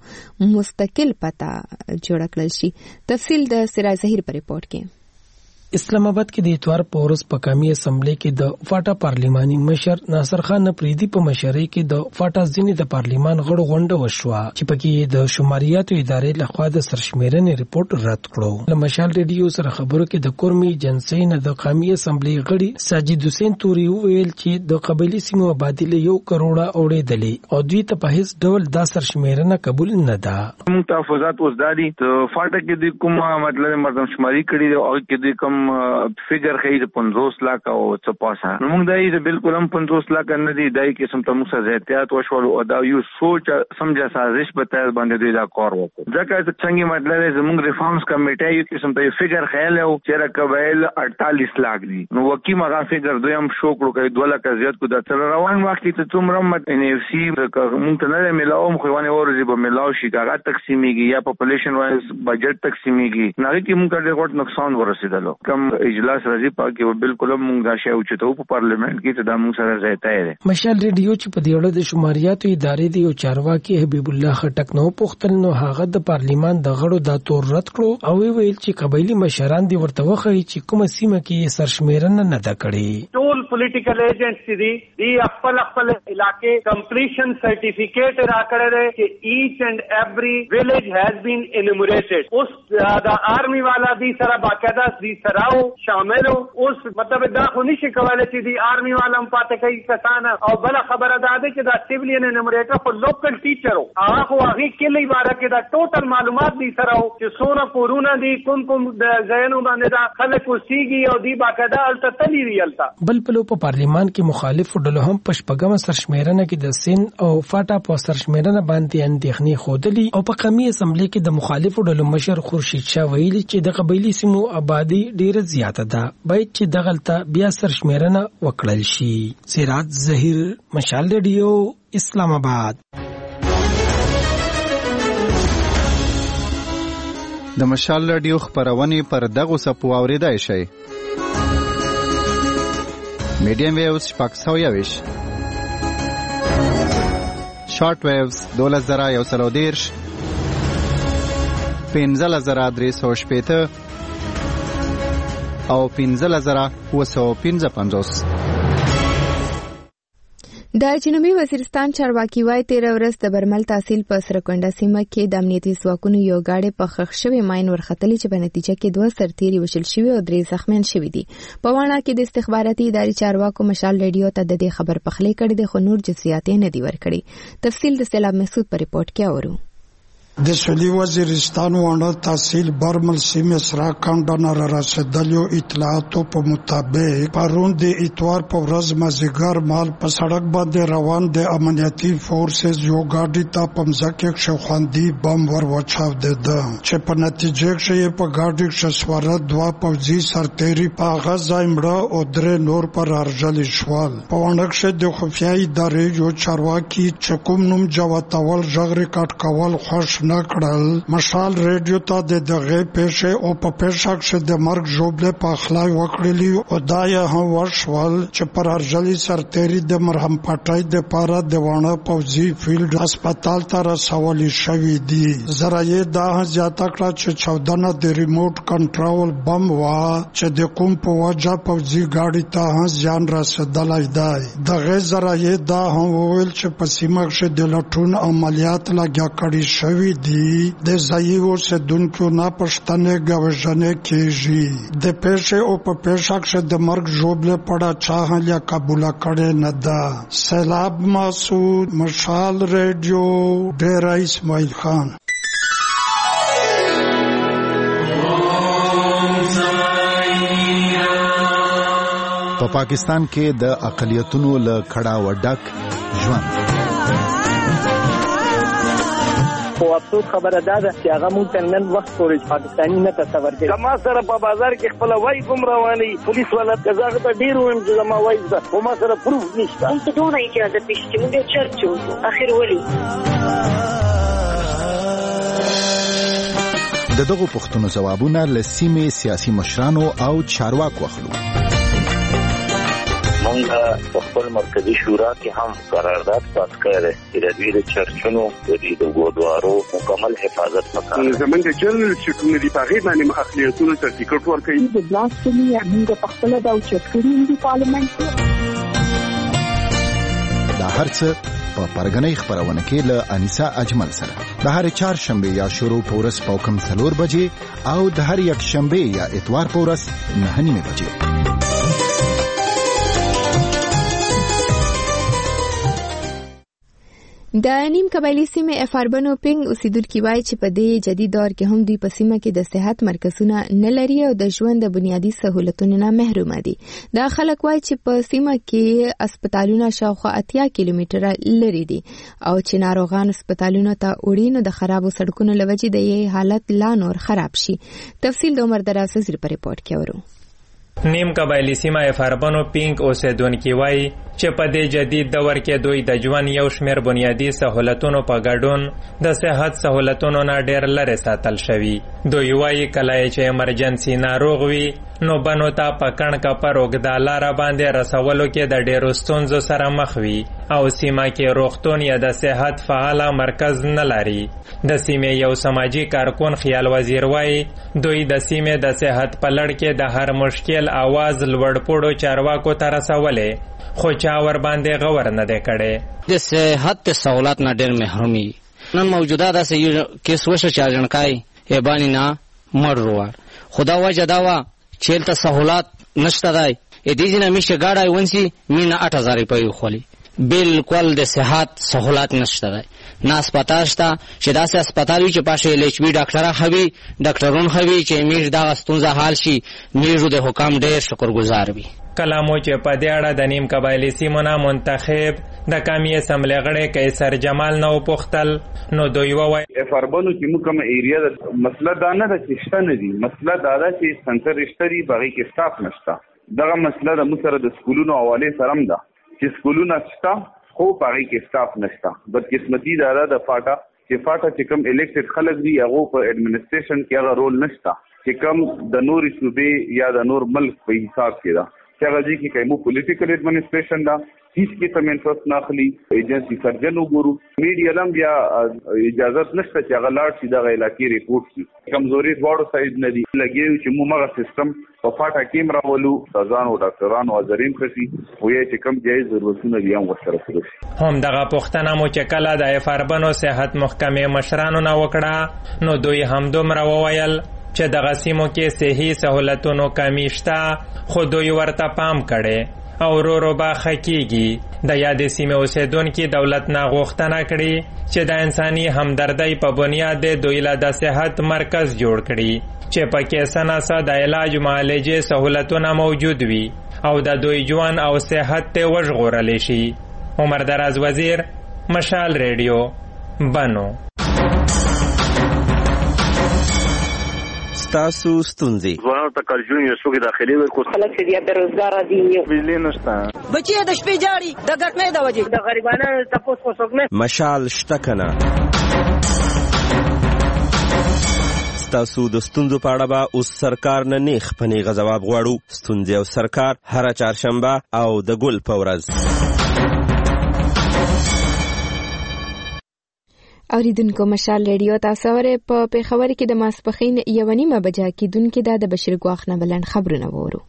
Speaker 1: په مستقل پتا جوړ کړل شي. تفصیل د سراج ظهیر پر ریپورت کې.
Speaker 19: اسلام آباد کې د اتوار په ورځ په قومي اسمبلی کې د فاټا پارلیماني مشر ناصر خان نپریدي په مشرۍ کې د فاټا ځینې د پارلیمان غړو غونډه وشوه چې پکې د شماریاتو ادارې لخوا د سرشمیرنې ریپورت رد کړو. له مشال ریډیو سره خبرو کې د کورمي جنسي نه د قومي اسمبلی غړي ساجد حسین توري ویل چې د قبایلی سیمو آبادی له 1 کروڑه اوړېدلې او دوی ته په هیڅ ډول د سرشمیرنه قبول نه ده.
Speaker 5: موږ تحفظات وزداري ته فاټا کې د کومه مطلب مردم شماري کړي او کې د کوم فیگر خیر 50 लाख او څه پاسه نو موږ دای بالکل هم 50 लाख نه دی دای کې سم تمو سره احتیاط وشول او دا یو سوچ سمجا سازش په تر باندې دی دا کار وکړو ځکه څنګه مطلب زموږ ریفارمز کمیټه یو کې سم ته فیگر خیال او چې قبایل 48 लाख دي نو وکی مغه فیگر دویم شو کړو کې 2 लाख زیات کو د تر روان وخت ته څومره مت ان اف سی موږ ته نه ملاو خو ونه ورځي به ملاو شي کاغه تقسیمیږي یا پاپولیشن وایز بجټ تقسیمیږي نه کې موږ ته ډېر نقصان ورسېدلو کم اجلاس راځي پاکي بالکل موږ دا شی او چې په پارلیمنت کې ته د موږ سره ځایته دی.
Speaker 19: مشال ریډیو چې په دیوړه د شماریاتو ادارې دی او چارواکي حبیب الله خټک نو پختل نو هغه د پارلیمان د غړو د تور رد کړو او ویل چې قبایلی مشران دی ورته وخی چې کومه سیمه کې سرشمیرنه نه ده کړې.
Speaker 20: ټول پولیټیکل ایجنټس دي خپل علاقې کمپلیشن سرټیفیکیټ راکړل چې ایچ اینڈ ایوری ویلیج هاز بین انومریټډ اوس دا آرمی والا دی سره باقاعده دی سره شامل اوس مطلب دا خو نشي کولای چې دی آرمی والا پاتې کوي کسان او بل خبره ده چې دا سیویلین انومریټر خو لوکل ټیچر هغه خو هغه کلی باره کې دا ټوټل معلومات دی سره چې سونه کورونه دي کوم د ځایونو باندې دا خلک وسیږي او دی باقاعده الته تلی ریالتا.
Speaker 19: بل په پارلیمان کې مخالف ډلو هم پشپګم سرشمیرنه کې د سین او فاټا په سرشمیرنه باندې اندېښنې خودلی او په قومي اسمبلی کې د مخالف ډلو مشر خورشید شاه ویلي چې د قبایلی سیمو آبادی ډیره زیاته ده باید چې دغلطه بیا سرشمیرنه وکړل شي. سراج ظهیر مشال ریډیو اسلام آباد.
Speaker 21: د مشال ریډیو خبرونه پر دغه سپو اوریدای شي. میډیم ویوز 520 شارټ ویوز 12130 15350 او 15955.
Speaker 1: د جنوبي وزیرستان چارواکي وايي 13 ورځ د برمل تحصیل په سرکنډه سیمه کې د امنیتي ځواکونو یو گاډي په خښ شوی ماين ورختلی چې په نتیجه کې 2 سرتیري وشل شوی او 3 زخمیان شوی دي. په وانه کې د استخباراتي ادارې چارواکو مشال ریډیو ته د دې خبر پخلی کړی د خو نور جزئیات نه دی ورکړي. تفصیل د سیلاب مسعود په ریپورت کې اورو.
Speaker 22: د سویلي وزیرستان وانه تحصیل برمل سیمه سره کانډنر رسیدلو اطلاعاتو په مطابق پرون د اتوار په ورځ مازیګر مال په سړک باندې روان د امنیتي فورسز یو ګاډي ته په ځکه کې خوندي بم ور وچاو ده چې په نتیجه کې په ګاډي کې سواره 2 پوځي سرتیري په غزا امړه او 3 نور پر ارجل شوال. په وانه کې د خفیه ادارې یو چارواکي چې کوم نوم جواتول ژغ ریکارډ کول خوښ نه کړل. مشال ریډیو ته د دغه پیښې او په پیښه کې د مرګ ژوبله په اخلاق وکړلی او دا یې هم وشول چې پر ارجلی سرتيري د مرهم پټای د پاره د وانه پوزي فیلډ هسپتال ته رسول شوی دی. زرایې دا زیاته کړه چې 14 د ریموټ کنټرول بم وا چې د کوم په وجه پوزي گاډي ته ځان رسیدلای دی. دغه زرایې دا هم ویل چې په سیمه کې د لټون عملیات لګیا کړی شوی دی. د ځایو اوسیدونکو نه پښتنه غوښنه کیږي. د پیښې او په پیښه کې د مرګ ژوبله پړه چا هلیا قبول کړي نه ده. سیلاب مسعود، مشال ریډیو، ډیر اسماعیل خان.
Speaker 21: په پاکستان کې د اقلیتونو له کړه وډک ژوند
Speaker 2: او افسوس خبره ده چې هغه مونږ ته نن وخت پورې پاکستاني نه تصور کوي. زما سره په بازار کې خپل وای کوم رواني پولیس والا قزاق ته ډیر ویم چې زما وای ده او ما سره پروف نشته.
Speaker 13: مونږ ته دونه اجازه پېښ چې مونږ چرچو اخر ولي
Speaker 21: دغه پښتنو جوابونه لسیمه سیاسي مشرانو او چارواکو اخلو.
Speaker 3: مونږ په خپل مرکزی شورا کې هم قرارداد پاس کړی چې د دوی د چرچونو د ګودوارو مکمل حفاظت وکړي.
Speaker 23: زمونږ د جنرال سیکورټي په هغه باندې اقلیتونو سرټیفیکټ ورکړي.
Speaker 24: د بلاسفمي موږ په خپل د چرچونو د پارلیمنت
Speaker 21: دا هرڅه په پرګنۍ خبرونه کې له انیسا اجمل سره د هر چهارشنبه یا شروع پورس پوکم 4 بجې او د هر یک شنبه یا اتوار پورس 9 بجې.
Speaker 1: د نیم قبایلی سیمه افاربنو پنګ اوسیدونکو وایي چې په دې جدید دور کې هم دوی په سیمه کې د صحت مرکزونه نه لري او د ژوند د بنیادی سہولتونو نه محروم دي. دا خلک وایي چې په سیمه کې هسپتالونه شاوخوا 80 کیلومتره لري دي او چې ناروغان هسپتالونو ته وړي نو د خرابو سړکونو لوجې د یې حالت لا نور خراب شي. تفصیل د عمر دراز زیر په ریپورت کې ورو.
Speaker 25: نیم قبایلی سیمه افاربنو پینک اوسیدونکو وایي چې په دې جدید دور کې دوی د ژوند یو شمېر بنیادی سہولتونو په ګډون د صحت سہولتونو نه ډېر لرې ساتل شوي. دوی وایي کله چې ایمرجنسي ناروغ وي نو بنو ته په کڼ کپر اوږده لاره باندې رسولو کې د ډېرو ستونزو سره مخ وي او سیمه کې روغتون یا د صحت فعاله مرکز نه لري. د سیمې یو سماجی کارکون خیال وزیر وایي دوی د سیمې د صحت په لړ کې د هر مشکل आवाज لوړپوړو چارواکو ته رسولې خو چا ور باندې غور نه دی کړی.
Speaker 6: د صحت سہولت نه ډېر محرومي. نن موجوده داسې یو کیس وشو چې اجنکای ایبانی نه مړ وروار. خدا وجه دا وا چې ته سہولت نشته دی. ا دې ځنه میشه گاډای ونسی مینا 8000 روپۍ خولي. بالکل د صحت سہولت نشته دی. نه هسپتال شته چې داسې هسپتال وي چې پاشه LHB ډاکټره خوي ډاکټرون خوي چې میږ دغه ستونزه حل شي میږو د حکام ډېر شکرګزار وي.
Speaker 25: کلامو چې په دې اړه د نیم قبایلی سیمو نه منتخب د قومي اسمبلی غړی قیصر جمال نه وپوښتل نو دوی وویل
Speaker 23: افاربنو چې موږ کوم ایریا د مسله دا نه ده چې شته نه دي. مسله دا ده چې سنټر اشتري باغې کې سټاف نشته. دغه مسله د موږ سره د سکولونو حواله سره هم ده چې سکولونه شته خو باغې کې سټاف نشته. بدقسمتي دا ده د فاټا چې کوم الیکټډ خلک دي هغه په ایڈمنسټریشن کې هغه رول نشته چې کوم د نوري صوبې یا د نور ملک په حساب کې ده چې هغه دي کې کوم پولیټیکل ایڈمنسټریشن ده هیڅ کې تم انټرست نه اخلي. ایجنسی سرجن وګورو میډیا لم بیا اجازه نشته چې هغه لاړ شي د علاقې ریپورت شي. کمزوري دواړو سایډ نه دي لګي چې موږ سیستم په فاټا کې راولو ځان او ډاکټرانو حاضرین کړي او یې چې کوم جایز ضرورتونه دي هم ورسره شي.
Speaker 25: هم دغه پښتنه مو چې کله د افاربنو صحت محکمې مشرانو نه وکړه نو دوی هم دومره وویل چې دغه سیمو کې صحي سہولتونو کمی شته خو دوی ورته پام کړي او ورو به خکېږي. د یادې سیمې اوسیدونکي دولت نه غوښتنه کړي چې د انساني همدردۍ په بنیاد دوی له د صحت مرکز جوړ کړي چې پکې سناسه د علاج معالجې سہولتونه موجود وي او د دوی ژوند او صحت ته وژغورلی شي. عمر دراز وزیر، مشال ریډیو، بنو.
Speaker 7: تاسو ستونزې
Speaker 23: ځوانانو ته کارجون یو څوک داخلي ورکو
Speaker 13: خلک چې بیا روزګار دي
Speaker 23: بجلی نشته
Speaker 13: بچي د شپې جاړي د ګټنې د وجې د غریبانو تاسو څوک نه
Speaker 7: مشال شته کنه
Speaker 4: ستاسو د ستونزو په اړه به اوس سرکار نه نیغ په نیغه ځواب غواړو. ستونزې او سرکار هره چهارشنبه او د ګل په ورځ.
Speaker 1: اوریدونکو مشال ریډیو تاسو اورئ. په پېښور کې د ماسپښین 1:30 بجې کېدونکې د بشیر ګواښ نه بلند خبرونه وورو.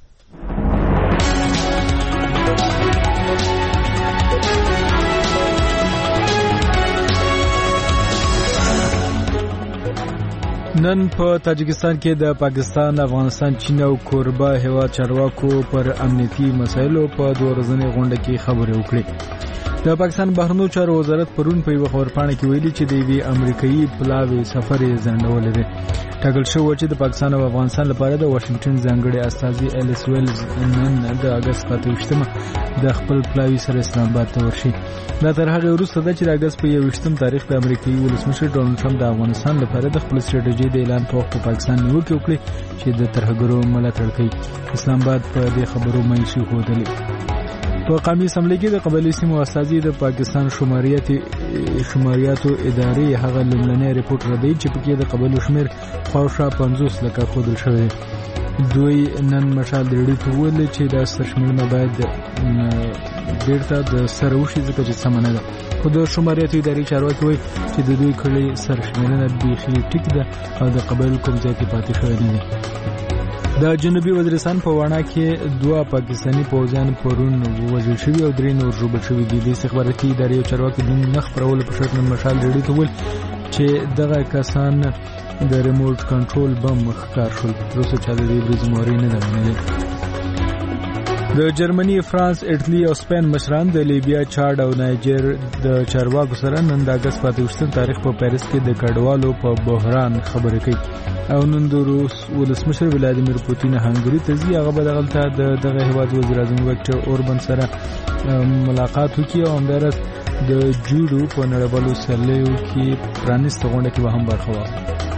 Speaker 8: نن په تاجکستان کې د پاکستان، افغانستان، چین او کوربه هیواد چارواکو پر امنیتي مسایلو په 2 ورځنۍ غونډه کې خبرې وکړې. د پاکستان بهرنیو چارو وزارت پرون په یو خبرپاڼه کې ویلي چې د یوې امریکایي پلاوي سفر یې ځنډولی دی. ټاکل شوی چې د پاکستان او افغانستان لپاره د واشنگټن ځانګړي استازي الیس ویلز نن د اگست 28 د خپل پلاوي سره اسلام آباد ته ورشي. دا تر هغه وروسته ده چې د اگست په 21 تاریخ د امریکایي ولسمشر ډونالډ ټرمپ د افغانستان لپاره د خپل ستراتیژي د اعلان په وخت په پاکستان نیوکې وکړي چې د ترهګرو ملاتړ کوي. اسلام آباد په دې خبرو مایل شي ښودلی. په قومي اسمبلی کې د قبایلي سیمو استازي د پاکستان شماریاتو ادارې هغه لومړنی ریپورت ردی چې پکې د قبایلو شمیر خواوشا 50 لکه ښودل شوی دی. دوی نن مشال ریډیو ته وویل چې دا سرشمېرنه باید بیرته د سره وشي ځکه چې سمه نه ده. خو د شماریاتو ادارې چارواکي وایي چې د دوی کړې سرشمېرنه بیخي ټیک ده او د قبایلو کوم ځای کې پاتې شوی نه دی. د جنوبي وزیرستان په واڼه کې 2 پاکستاني پوځیان پرون وژل شوي او 3 نور ژوبل شوي دي. د استخباراتي ادارې او چارواکي د نه خپرولو په شرط نن مشال ریډیو ته وویل چې دغه کسان د ریموټ کنټرول بم ښکار شول. روسو چا د دې ورځې موري نه ده منلې. د جرمني، فرانس، ایټالي او سپین مشران د لیبیا، چاډ او نایجر د چارواکو سره نن د اگست 28 تاریخ په پاریس کې د کډوالو په بحران خبرې کوي. او نن د روس ولسمشر ولادیمیر پوتین هنګری ته ځي. هغه به دغلته دغه هیواد وزیر اعظم ویکټر اوربان سره ملاقات وکړي او همدارس د جوډو په نړیوالو سیالیو کې پرانیسته غونډه کې به هم برخه واخلي.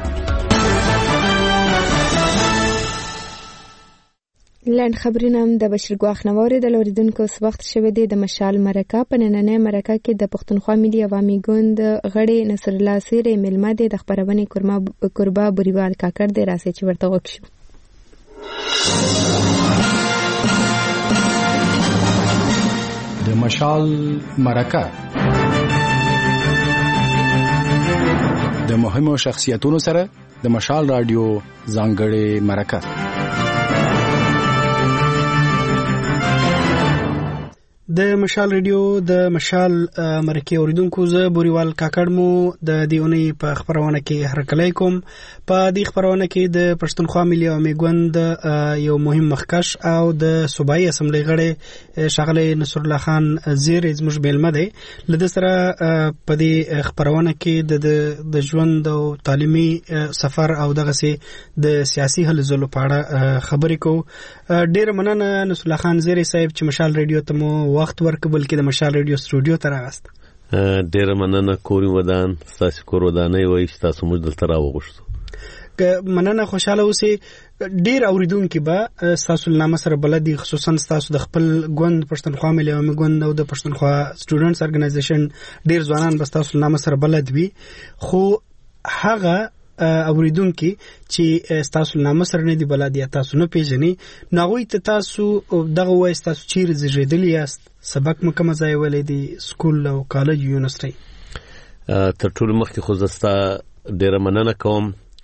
Speaker 1: لنډ خبرونه هم د بشیر ګواښ نه واورېدل. اوریدونکو اوس وخت شوی دی د مشال مرکه. په نننۍ مرکه کې د پښتونخوا ملي عوامي ګوند غړی نصر الله سیری میلمه دی. د خپرونې کوربه بوریوال کاکړ دی. راځئ چې ورته غوږ شو.
Speaker 10: د مشال مرکه د مهمو شخصیتونو سره د مشال رادیو ځانګړې مرکه.
Speaker 11: د مشال ریډیو د مشال مرکه اوریدونکو زه بوریوال کاکړ مو د دیونی په خبرونه کې هرکلی کوم. په دې خبرونه کې د پښتونخوا ملي عوامي ګوند یو مهم مخکش او د صوبایي اسمبلی غړی ښاغلی نصر الله خان زیر زموږ بیلمه دی. لده سره په دې خبرونه کې د ژوند او تعلیمي سفر او دغه د سیاسي هلو ځلو په اړه خبرې کوو. ډیر مننه نصر الله خان زیر صاحب چې مشال ریډیو ته مو وخت ورکبل کې د مشال ریډیو سټوډیو ته راغست.
Speaker 7: ډیر مننه. کوري ودان تاسو کور ودانې وای چې تاسو موږ دلته راوغوښتو.
Speaker 11: مننه. خوشاله اوسئ. ډیر اوریدونکو به تاسو نامه سره بلدي، خصوصا تاسو د خپل ګوند پښتونخوا ملي عوامي ګوند او د پښتونخوا سټوډنټس ارګنایزیشن ډیر ځوانان به تاسو نامه سره بلد وي. خو هغه اوریدونکو چې تاسو نامه سره نه دی بلد یا تاسو نه پیژنئ ناغوی ته تاسو دغه وای تاسو چیرې زیږیدلی یاست، سبق مو کوم ځای ولې دی، سکول او کالج یونیورسيټي.
Speaker 7: تر ټولو مخکې خو زستا ډیره مننه کوم.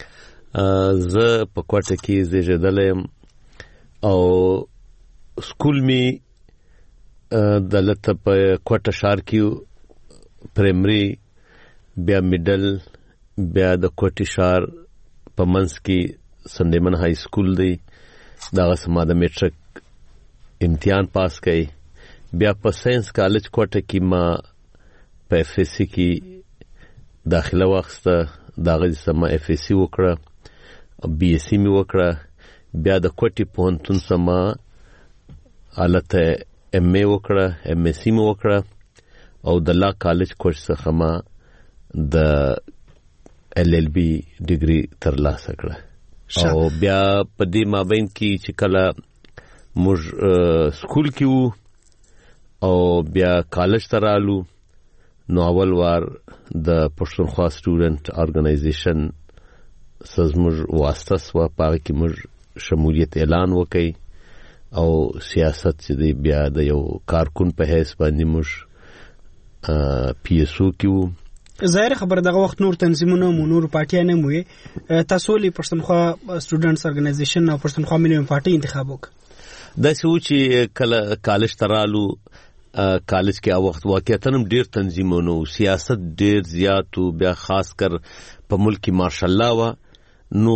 Speaker 7: زه په کوټه کې زیږیدلی یم او سکول می دلته په کوټه ښار کې پرایمري، بیا میډل، بیا د کوټي ښار په منځ کې سندیمن های سکول دی. دغه سما د میټرک امتحان پاس کړی. بیا په ساينس کالج کوټه کې ما په اف اس سی کې داخله واخسته. دغه سما اف اس سی وکړه، بی اس سی می وکړه. بیا د کوټي پوهنتون سما الته ام ای وکړه، ام اس سی می وکړه او د لا کالج کورس څخه ما د ال ال بی ډیګري ترلاسه کړه. او بیا په دې مابین کې چې کله موږ سکول کې وو او بیا کالج ته رالو نو اول وار د پښتونخوا سټوډنټ ارګنایزیشن زموږ واسطه سوه په هغه کې موږ شمولیت اعلان وکړئ او سیاست چې دی بیا د یو کارکون په حیث باندې موږ پی اس او کې وو.
Speaker 11: ظاهر خبر دغه وخت نور تنظیمونه مو نور پارټیانه مو تاسو لې پښتونخوا سټوډنټس ارګنایزیشن او پښتونخوا ملي پارټي انتخاب وک.
Speaker 7: داسې و چې کله کالج ترالو کالج کې او وخت واقعیتاً ډیر تنظیمونه او سیاست ډیر زیات او بیا خاص کر په ملک کې ماشاءالله وا نو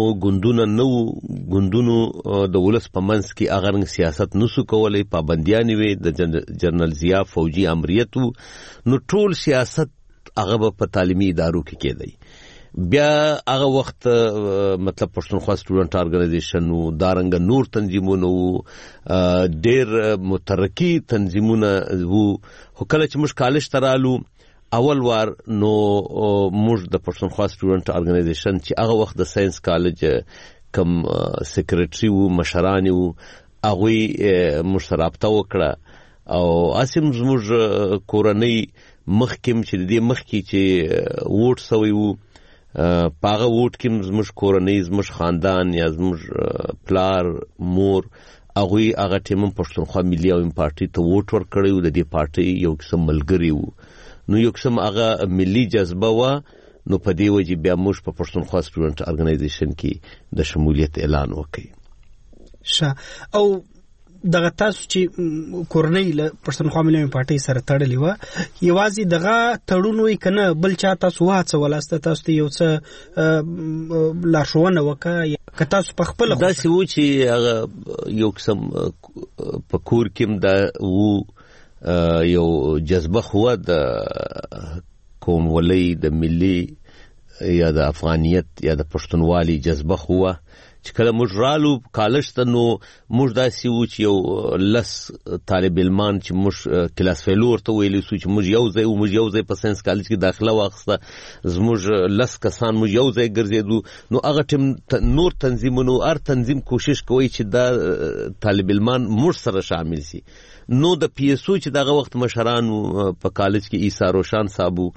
Speaker 7: ګوندونو د ولس په منځ کې اغرنګ سیاست نسو کولای، پابندیانې وي د جنرال ضیا فوجي امریت نو ټول سیاست هغه په تعلیمي ادارو کې کېدی. بیا هغه وخت مطلب پښتونخوا سټوډنټ ارګنایزیشن او دارنګ نور تنظیمونه او ډیر مترقی تنظیمونه وو. خو کله چې موږ کالج ترالو اول وار نو موږ د پښتونخوا سټوډنټ ارګنایزیشن چې هغه وخت د ساينس کالج کم سیکریټري وو مشران وو هغوی موږ سره رابطه وکړه او اسیم زموږ کورنۍ مخکې چې د دې مخکې چې ووټ سوی وو په هغه ووټ کې زموږ کورنۍ زموږ خاندان یا زموږ پلار مور هغوی هغه ټیم پښتونخوا ملي او پارټي ته ووټ ورکړی و. د دې پارټي یو قسم ملګري وو نو یو قسم هغه ملي جذبه وه نو په دې وجې بیا موږ په پښتونخوا سټوډنټ ارګنایزیشن کې د شمولیت اعلان وکړي.
Speaker 11: او دغه تاسو چې کورنۍ له پښتونخوا ملي پارټي سره تړلې وه یوازې دغه تړون وي کنه بل چا تاسو وهڅول تاسو ته یو څه لارښوونه وکړه که تاسو په خپله
Speaker 7: داسې و چې هغه یو قسم په کور کې دا وو یو جذبه خو د قومولۍ د ملي یا د افغانیت یا د پښتونوالي جذبه خو چې کله موږ رالو کالج ته نو موږ داسې وو چې یو لس طالب علمان چې موږ کلاس فیلو ورته ویلی سو چې موږ یو ځای په ساینس کالج کې داخله واخیسته زموږ لس کسان موږ یو ځای ګرځېدو نو هغه ټیم نور تنظیمونو هر تنظیم کوشش کوي چې دا طالب علمان موږ سره شامل سي. نو د پی اس او چې دغه وخت مشران په کالج کې عیسی روشان صاحب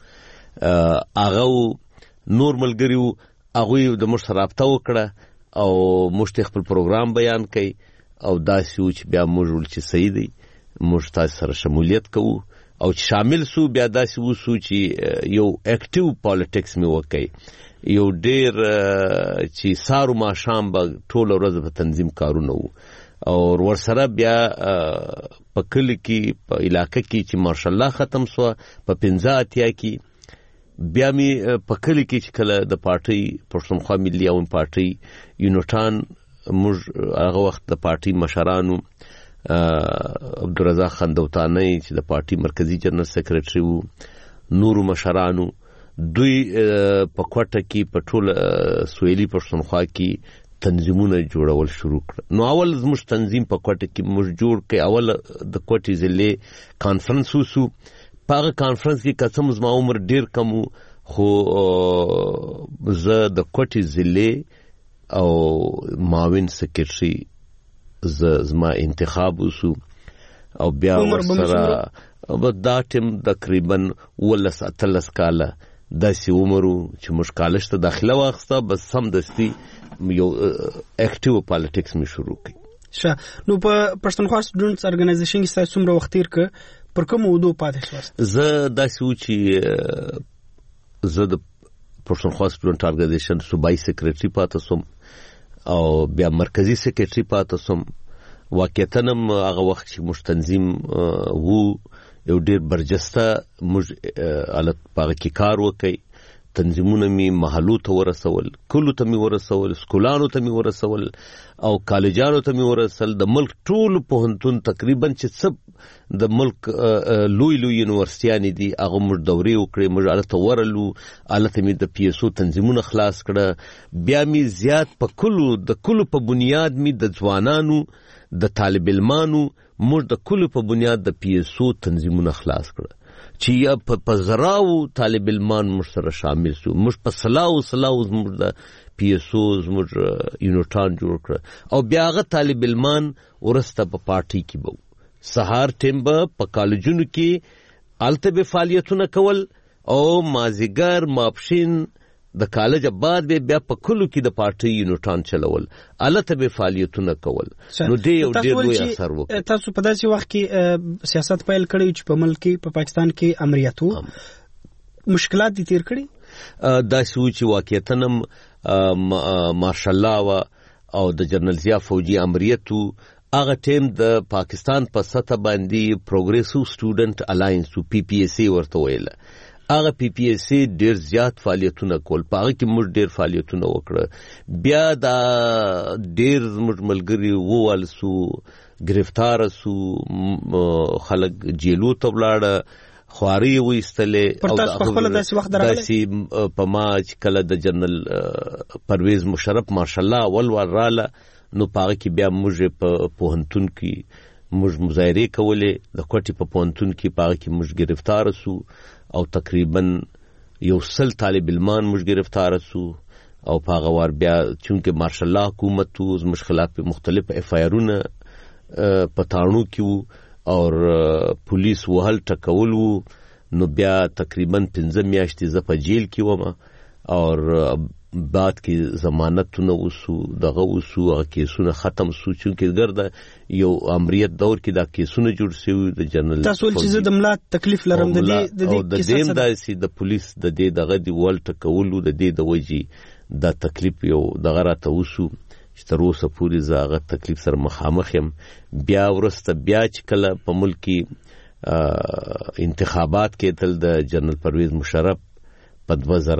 Speaker 7: هغه نور ملګری وو هغوی د موږ سره رابطه وکړه او موږ ته خپل پروګرام بیان کړي او داسې و چې بیا موږ ول چې صحیح دی موږ تاسو سره شمولیت کوو او چې شامل سو بیا داسې وسو چې یو اکټیو پالیټکس مې وکړي یو ډیر چې سارو ماښام به ټول ورځ په تنظیم کارونه وو او ورسره بیا په کلی کې په علاقه کې چې ماشاءالله ختم سو په 15 کې بیا می په کلی کې چې کله د پارټي پښتونخوا ملي او پارټي یونټان موږ هغه وخت د پارټي مشرانو عبدالرزاق خندوتانی چې د پارټي مرکزی جنرال سیکریټري وو نورو مشرانو دوی په کوټه کې په ټول سویلي پښتونخوا کې تنظیمونه جوړول شروع کړ. نو اول زموږ تنظیم په کوټه کې موږ جوړ کړ. اول د کوټې ضلع کانفرنس وسو. په هغه کانفرنس کې قسم زما عمر ډیر کم خو زه د کوټې ضلع او معاون سیکریټري زما انتخاب وسو او بیا ورسره دا ټیم تقریبا 18 کاله داسې عمر چې موږ کالج ته داخله واخیسته بس سمدستي یو اکټیو پالیټکس می شروع کړ.
Speaker 11: نو په پښتونخوا سټوډنټس ارګنایزیشن کې تاسو څومره وخت تیر کړ پر کوم موضوع پاتې شوست؟
Speaker 7: زه داسې و چې زه د پښتونخوا سټوډنټ ارګنایزیشن صوبایي سیکریټري پاتې سوم او بیا مرکزی سیکریټري پاتې سوم. واقعیتاً هغه وخت چې موږ تنظیم وو یو ډیر برجسته موږ حالت پاغه کې کار وکړي. تنظیمونه می محلو ته ورسول، کلو ته می ورسول، سکولانو ته می ورسول او کالجانو ته می ورسول. د ملک ټول پوهنتون تقریبا چې سب د ملک لوی یونیورسيټیانې دي هغه موږ دورې وکړې. موږ الته ورلو، الته می د پی اس او تنظیمونه خلاص کړه. بیا می زیات په کلو په بنیاد می د ځوانانو د طالب علمانو موږ د کلو په بنیاد د پی اس او تنظیمونه خلاص کړه چې یا په زراو طالب علمان موږ سره شامل شو. موږ په سلاو زموږ د پی اس او زموږ یونټان جوړ کړه او بیا هغه طالب علمان ورسته په پارټي کې بو سهار ټیم به په کالجونو کې الته به فعالیتونه کول او مازیګر ماپښین د کالج بعد بیا په کلو کې د پارټي یونټان چلول الته به فعالیتونه کول نو دې یو ډېر لوی اثر وکړ.
Speaker 11: تاسو په داسې وخت کې سیاست پیل کړی چې په ملک کې په پاکستان کې امریاتو مشکلات دي تیر کړی
Speaker 7: دا سوچ واقعیتنم ماشاءالله او د جنرال ضیاء فوجي امریتو هغه ټیم د پاکستان په سطح باندې پروګریسیو سټوډنټ الاینس او پی پی ایس ای ورته ویل. هغه پی پی ایس ای ډیر زیات فعالیتونه کول، په هغه کې موږ ډیر فعالیتونه وکړه. بیا دا ډیر موږ ملګری ووال سو، گرفتار سو، خلک جیلو ته ولاړه، خواري وېستلې او داسې په ما چې کله د جنرال پرویز مشرف ماشاءالله اول راله نو پاغه کې بیا موږ په پوهنتون کې موږ مظاهره کولې، د کوټې په پوهنتون کې پاغه کې موږ گرفتار سو او تقریبا 100 طالب علمان موږ گرفتار سو او پاغه ور بیا چونکه ماشاءالله حکومت زموږ خلاف مختلف اف آی آرونه پټانو کې اور پولیس وهل ټکول وو، نو بیا تقریبا 15 میاشتې ز په جیل کې وم اور بعد کې ضمانتونه وسو دغه وسو کیسونه ختم سو، چونکه ګرځه یو امریت دور کې دا کیسونه جوړ شوی د جنرال
Speaker 11: تاسو چې د ملا تکلیف لرم د دې
Speaker 7: کیسه داسې د پولیس د دې دغه دی ول ټکول د دې د وجې دا تکلیف یو دغه راته وسو چې تر اوسه پورې زاغه تکلیف سره مخامخ یم. بیا ورسته بیا چې کله په ملکی انتخابات کې تل د جنرال پرویز مشرف په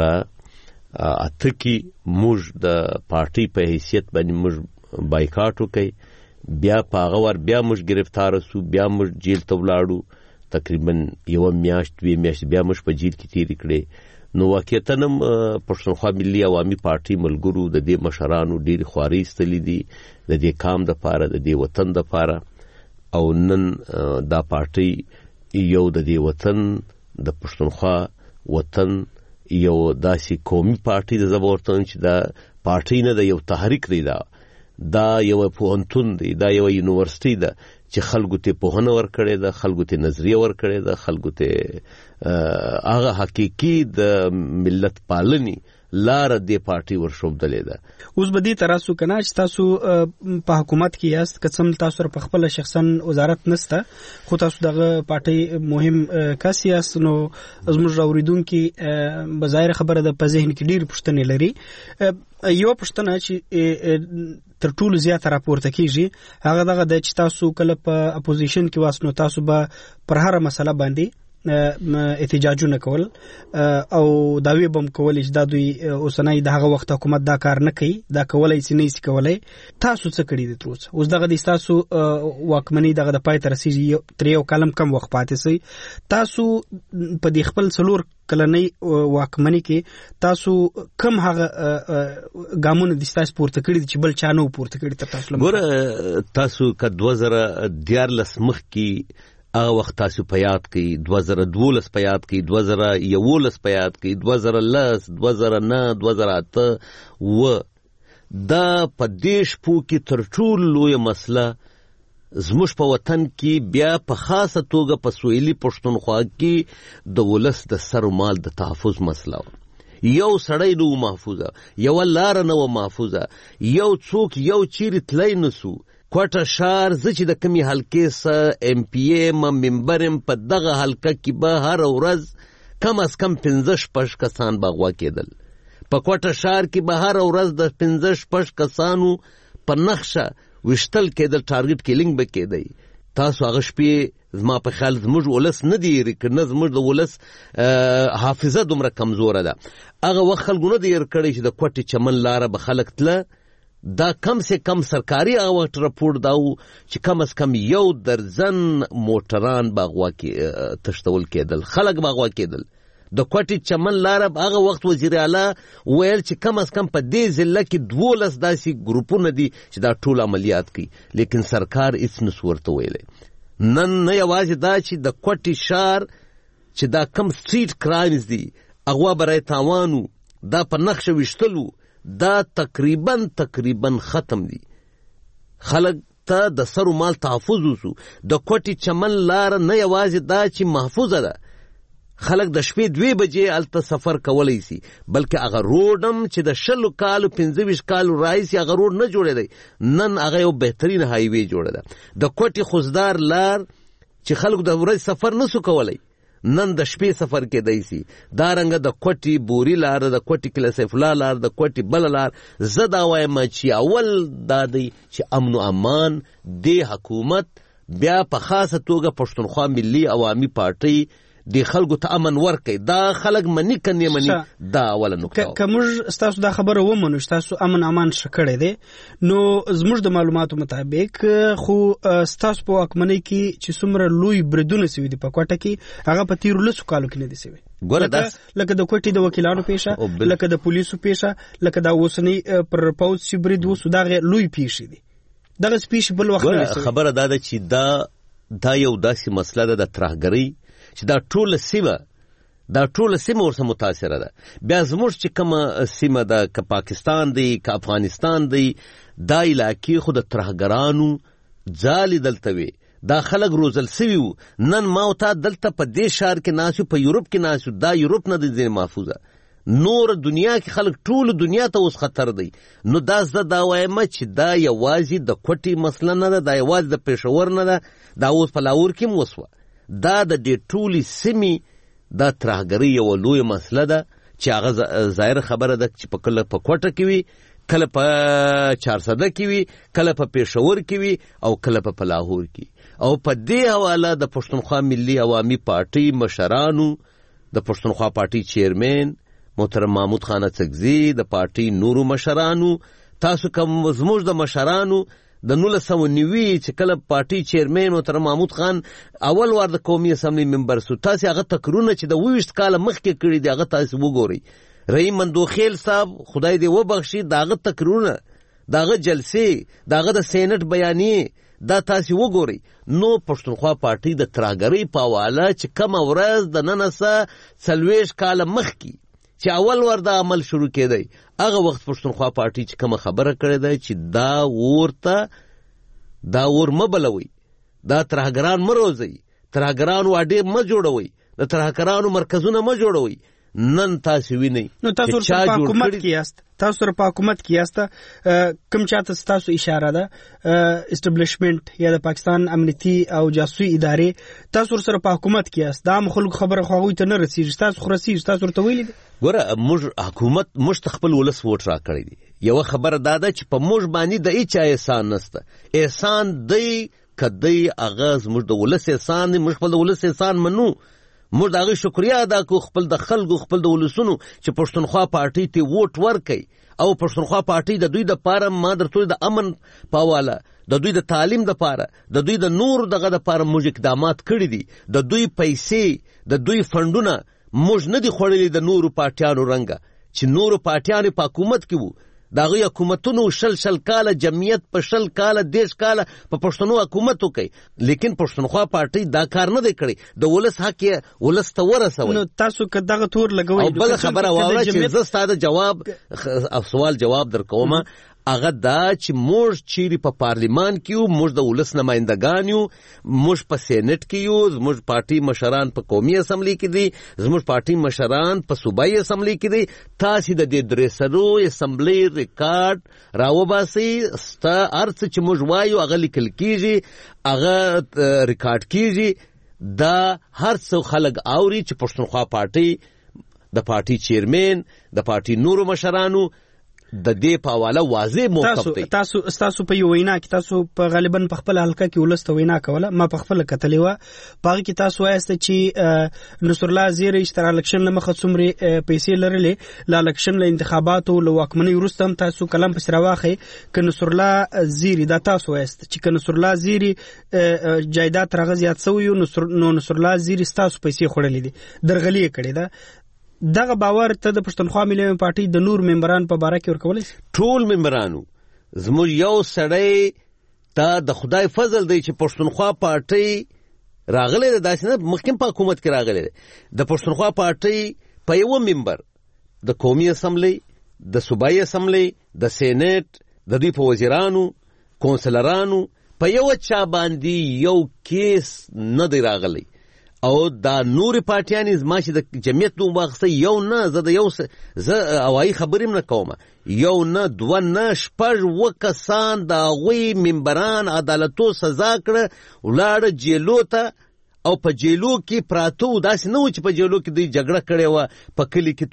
Speaker 7: 2008 کې موږ د پارټي په حیثیت باندې موږ بایکاټ وکړ، بیا په هغه ور بیا موږ گرفتار سو، بیا موږ جیل ته ولاړو، تقریبا 1 میاشت 2 میاشت بیا موږ په جیل کې تیر کړې. نو واقعیتاً پښتونخوا ملي عوامي پارټي ملګرو د دې مشرانو ډېر خواري استلې دي د دې کام د پاره د دې وطن د پاره، او نن دا پارټي یو د دې وطن د پښتونخوا وطن یو داسې قومي پارټي د زبورتون چې دا پارټي نه د یو تحریک دی، دا یو پوهنتون دی، دا یو یونیورسيټي ده چې خلکو ته پوهنه ورکړي ده، خلکو ته نظریه ورکړي ده، خلکو ته هغه حقيقي د ملت پالني لار د پارټي ورشوبدلې ده.
Speaker 11: اوس به دې تراسو کنه چې تاسو په حکومت کې یاست، قسم تاسو په خپل شخصا وزارت نسته، خو تاسو دغه پارټي مهم کس یاست، نو زموږ اوریدونکو بظاهر خبره ده په ذهن کې ډېر پوښتنې لري. یو پوښتنه چې تر ټولو زیات راپورته کیږي هغه دغه د چې تاسو کله په اپوزیشن کې واسنو تاسو به پر هر مسله باندې احتجاجونه کول او داوی بم کول چې دا دوی اوسنۍ دغه وخت حکومت دا کار نه کوي، دا کولای شي نه سي کولای. تاسو څه کړی دي تر اوس دغه د تاسو واکمنۍ دغه د پای تر رسیدي تر یو کلم کم وخت پاتې سي، تاسو په دې خپل څلور کلنۍ واکمنۍ کې تاسو کم هغه ګامونه د تاسو پورته کړی چې بل چا نه پورته کړی تاسو
Speaker 7: ګوره تاسو ک 2014 مخ کې هغه وخت تاسو په یاد کې 2012 په یاد کې 2011 په یاد کې 2010 2009 2008 و دا په دیش پو کې تر ټولو لوی مسله زموږ په وطن کې بیا په خاصه توګه په سویلي پښتونخوا کې د ولس د سر مال د تحفظ مسله. یو سړی نو محفوظه، یو لار نو محفوظه، یو څوک یو چیرې تلای نسو. کوټه شهر زه چې د کمی حلقې سره ام پی ایم ممبرم په دغه حلقه کې به هر ورځ کم از کم 15-16 کسان باغوا کېدل. په کوټه شهر کې به هر ورځ د 15-16 کسانو په نقشه وشتل کېدل، ټارګټ کیلینګ به کېدی. تاسو هغه شپې زما په خیال زموږ ولس نه دی کنه، زموږ د ولس حافظه دومره کمزوره ده. هغه وخت خلکو نه دی کړی چې د کوټې چمن لاره به خلک تله، دا کم سے کم سرکاري هغه وخت رپورټ داو چې کم از کم 1 درجن موټران باغوا کې تشتول کېدل، خلک باغوا کېدل. د کوټې چمن لاره هغه وخت وزیر اعلی ویل چې کم از کم په دې ضلع کې 12 داسې ګروپونه دي چې دا ټول عملیات کوي، لیکن سرکار هیڅ نس ورته ویلې. نن نه یوازې دا چې د کوټې شهر چې دا کم سټریټ کرایمز دي هغه برای تاوانو دا په نقشه وشتلو دا تقریبا ختم دي. خلک ته د سرو مال تحفظ وسو. د کوټې چمن لار نه یوازې دا چې محفوظه ده، خلک د شپې 2 بجې الته سفر کولی شي، بلکې هغه روډم چې د 20 کالو 25 کالو راځي هغه روډ نه جوړېدی، نن هغه یو بهترین هایوی جوړه ده. د کوټي خوزدار لار چې خلکو د ورځ سفر نسو کولی، نن د شپې سفر کېدای شي. دا رنګه د کوټي بوري لار، د کوټي کلسیف لار، د کوټي بل لار. زه دا وایم چې اول دا دی چې امن و امان د حکومت بیا په خاصه توګه پښتونخوا ملي عوامي پارټي د خلکو ته امن ورکړي. دا خلک منی کنه منی، دا اوله نقطه. که
Speaker 11: موږ ستاسو دا خبره ومنو چې تاسو امن امان شکړی دی، نو زموږ د معلوماتو مطابق خو ستاسو په واکمنۍ کې چې څومره لوی بریدونه سوي دي په کوټه کې، هغه په 13 کالو کې نه دي سوي. لکه د کوټې د وکیلانو پیښه، لکه د پولیسو پیښه، لکه دا اوسنی پر پوځ چې برید وسو، دا لوی پیښې دي. دغه پیښې بل وخت نه
Speaker 7: خبره ده چې دا یو داسې مسله ده د ترهګرۍ چې دا ټوله سیمه ورسره متاثره ده. بیا زموږ چې کومه سیمه ده، که پاکستان دی که افغانستان دی، دا علاقې خو د ترهګرانو ځالې دلته وي. دا خلک روزل سوي وو. نن ما او تا دلته په دې ښار کې ناست یو، په یورپ کې ناست یو. دا یورپ نه دی ځینې محفوظه، نور دنیا کې خلک ټول دنیا ته اوس خطر دی. نو دا زه دا وایم چې دا یوازې د کوټې مسله نه ده، دا یوازې د پېښور نه ده، دا اوس په لاهور کې هم وسوه. دا د دې ټولې سیمې دا ترهګرۍ یوه لویه مسله ده چې هغه ظاهره خبره ده چې کله په کوټه کې وي، کله په چارسده کې وي، کله په پېښور کې وي، او کله په لاهور کې. او په دې حواله د پښتونخوا ملي عوامي پارټۍ مشرانو، د پښتونخوا پارټۍ چیرمن محترم محمود خان اڅکزي، د پارټۍ نورو مشرانو، تاسو کوم زموږ د مشرانو د 1990 چې کله پارټۍ چیرمن محترم محمود خان اول وار د قومي اسمبلی ممبر سو، تاسو هغه تقریرونه چې د 20 کال مخکې کړي دي هغه تاسو وګورئ. رحیم مندوخیل صاحب خدای دې وبخشي، داغه تقریرونه، داغه جلسې، داغه د سینټ بیانیه، دا تاسو وګورئ. نو پښتونخوا پارټۍ د ترهګرۍ په حواله چې کومه ورځ د نن څخه 40 کال مخکې چې اول ور دا عمل شروع کېدی، هغه وخت پښتونخوا پارټۍ چې کومه خبره کړې ده چې دا اور مبلوي، دا ترهګران مروزي، ترهګران واډې م جوړوي، د ترهګرانو مرکزونه م جوړوي. نن تاسو وینئ
Speaker 11: نو تاسو په حکومت کې یاست، تاسو په حکومت کې یاست، کوم چاته تاسو اشاره ده اسټابلیشمنت یا د پاکستان امنیتي او جاسوسي ادارې، تاسو سره په حکومت کې یاست، دا خلکو خبره خو هغوی ته نه رسیږي، تاسو خو رسیږي، تاسو ورته ویلي دي.
Speaker 7: ګوره موږ حکومت موږ خپل ولس ووټ را کړی دی. یوه خبره دا ده چې په موږ باندې د هیچا احسان نشته. احسان دی کدی هغه زموږ د ولس احسان دی، موږ خپل د ولس احسان منو، موږ د هغې شکریا ادا کړو، خپل د خلکو، خپل د ولسونو چې پښتونخوا پارټۍ ته ووټ ورکوي. او پښتونخوا پارټۍ د دوی دپاره، ما درته د امن په حواله، د دوی د تعلیم دپاره، د دوی د نور دغه دپاره موږ اقدامات کړي دي. د دوی پیسې، د دوی فنډونه موږ نه دي خوړلي د نورو پارټیانو رنګه چې نورو پارټیانو په حکومت کې وو. د هغوی حکومتونو 20 کاله جمعیت په 20 کاله 10 کاله په پښتنو حکومت وکړي، لیکن پښتونخوا پارټۍ دا کار نه دی کړی. د ولس حق یې ولس ته ورسوي.
Speaker 11: نو تاسو که دغه تور لګوئ،
Speaker 7: او بل خبره واوره چې زه ستا د جواب سوال جواب در کومه، هغه دا چې موږ چیرې په پارلیمان کې یو، موږ د ولس نمایندګان یو، موږ په سینټ کې یو، زموږ پارټۍ مشران په قومي اسمبلی کې دي، زموږ پارټۍ مشران په صوبایي اسمبلی کې دي. تاسې د دې درې سرو اسمبلی ریکارډ راوباسئ، ستا هر څه چې موږ وایو هغه لیکل کېږي، هغه ریکارډ کېږي. دا هر څه خلک اوري چې پښتونخوا پارټۍ د پارټۍ چیرمن، د پارټۍ نورو مشرانو د دې په حواله واضح موقف دی.
Speaker 11: تاسو په یو وینا کې، تاسو په غالبا په خپل حلقه کې ولس ته وینا کوله، ما په خپل کتلې وه، په هغې کې تاسو وایسته چې نصرالله زیری چې تر الکشن له مخه څومرې پیسې لرلې، له الکشن له انتخاباتو له واکمنۍ وروسته هم تاسو کلم پسې راواخئ که نصرالله زیری، دا تاسو وایسته چې که نصرالله زیری جایداد تر هغه زیات سوی نو نصرالله زیری ستاسو پیسې خوړلې دي، درغلي یې کړې ده. دغه باور ته د پښتونخوا ملي پارټۍ د نور ممبران په باره کې ورکولی شي؟
Speaker 7: ټول ممبرانو زموږ یو سړی ته د خدای فضل دی چې پښتونخوا پارټۍ راغلی ده، داسې نه مخکې په حکومت کې راغلی ده. د پښتونخوا پارټۍ په یوه ممبر د قومي اسمبلی، د صوبایي اسمبلی، د سینټ، د دوی په وزیرانو، کونسلرانو په یوه چا باندې یو کیس نه دی راغلی. او دا نور پارټیان زما چې د جمعیت نوم واخسته یو نه زه هوایي خبرې هم نه کوم، یو نه دوه نه 6 کسان د هغوی ممبران عدالتو سزا کړه، ولاړه جیلو ته او په جیلو کې پراته و. داسې نه و چې په جیلو کې دوی جګړه کړې وه، په کلي کې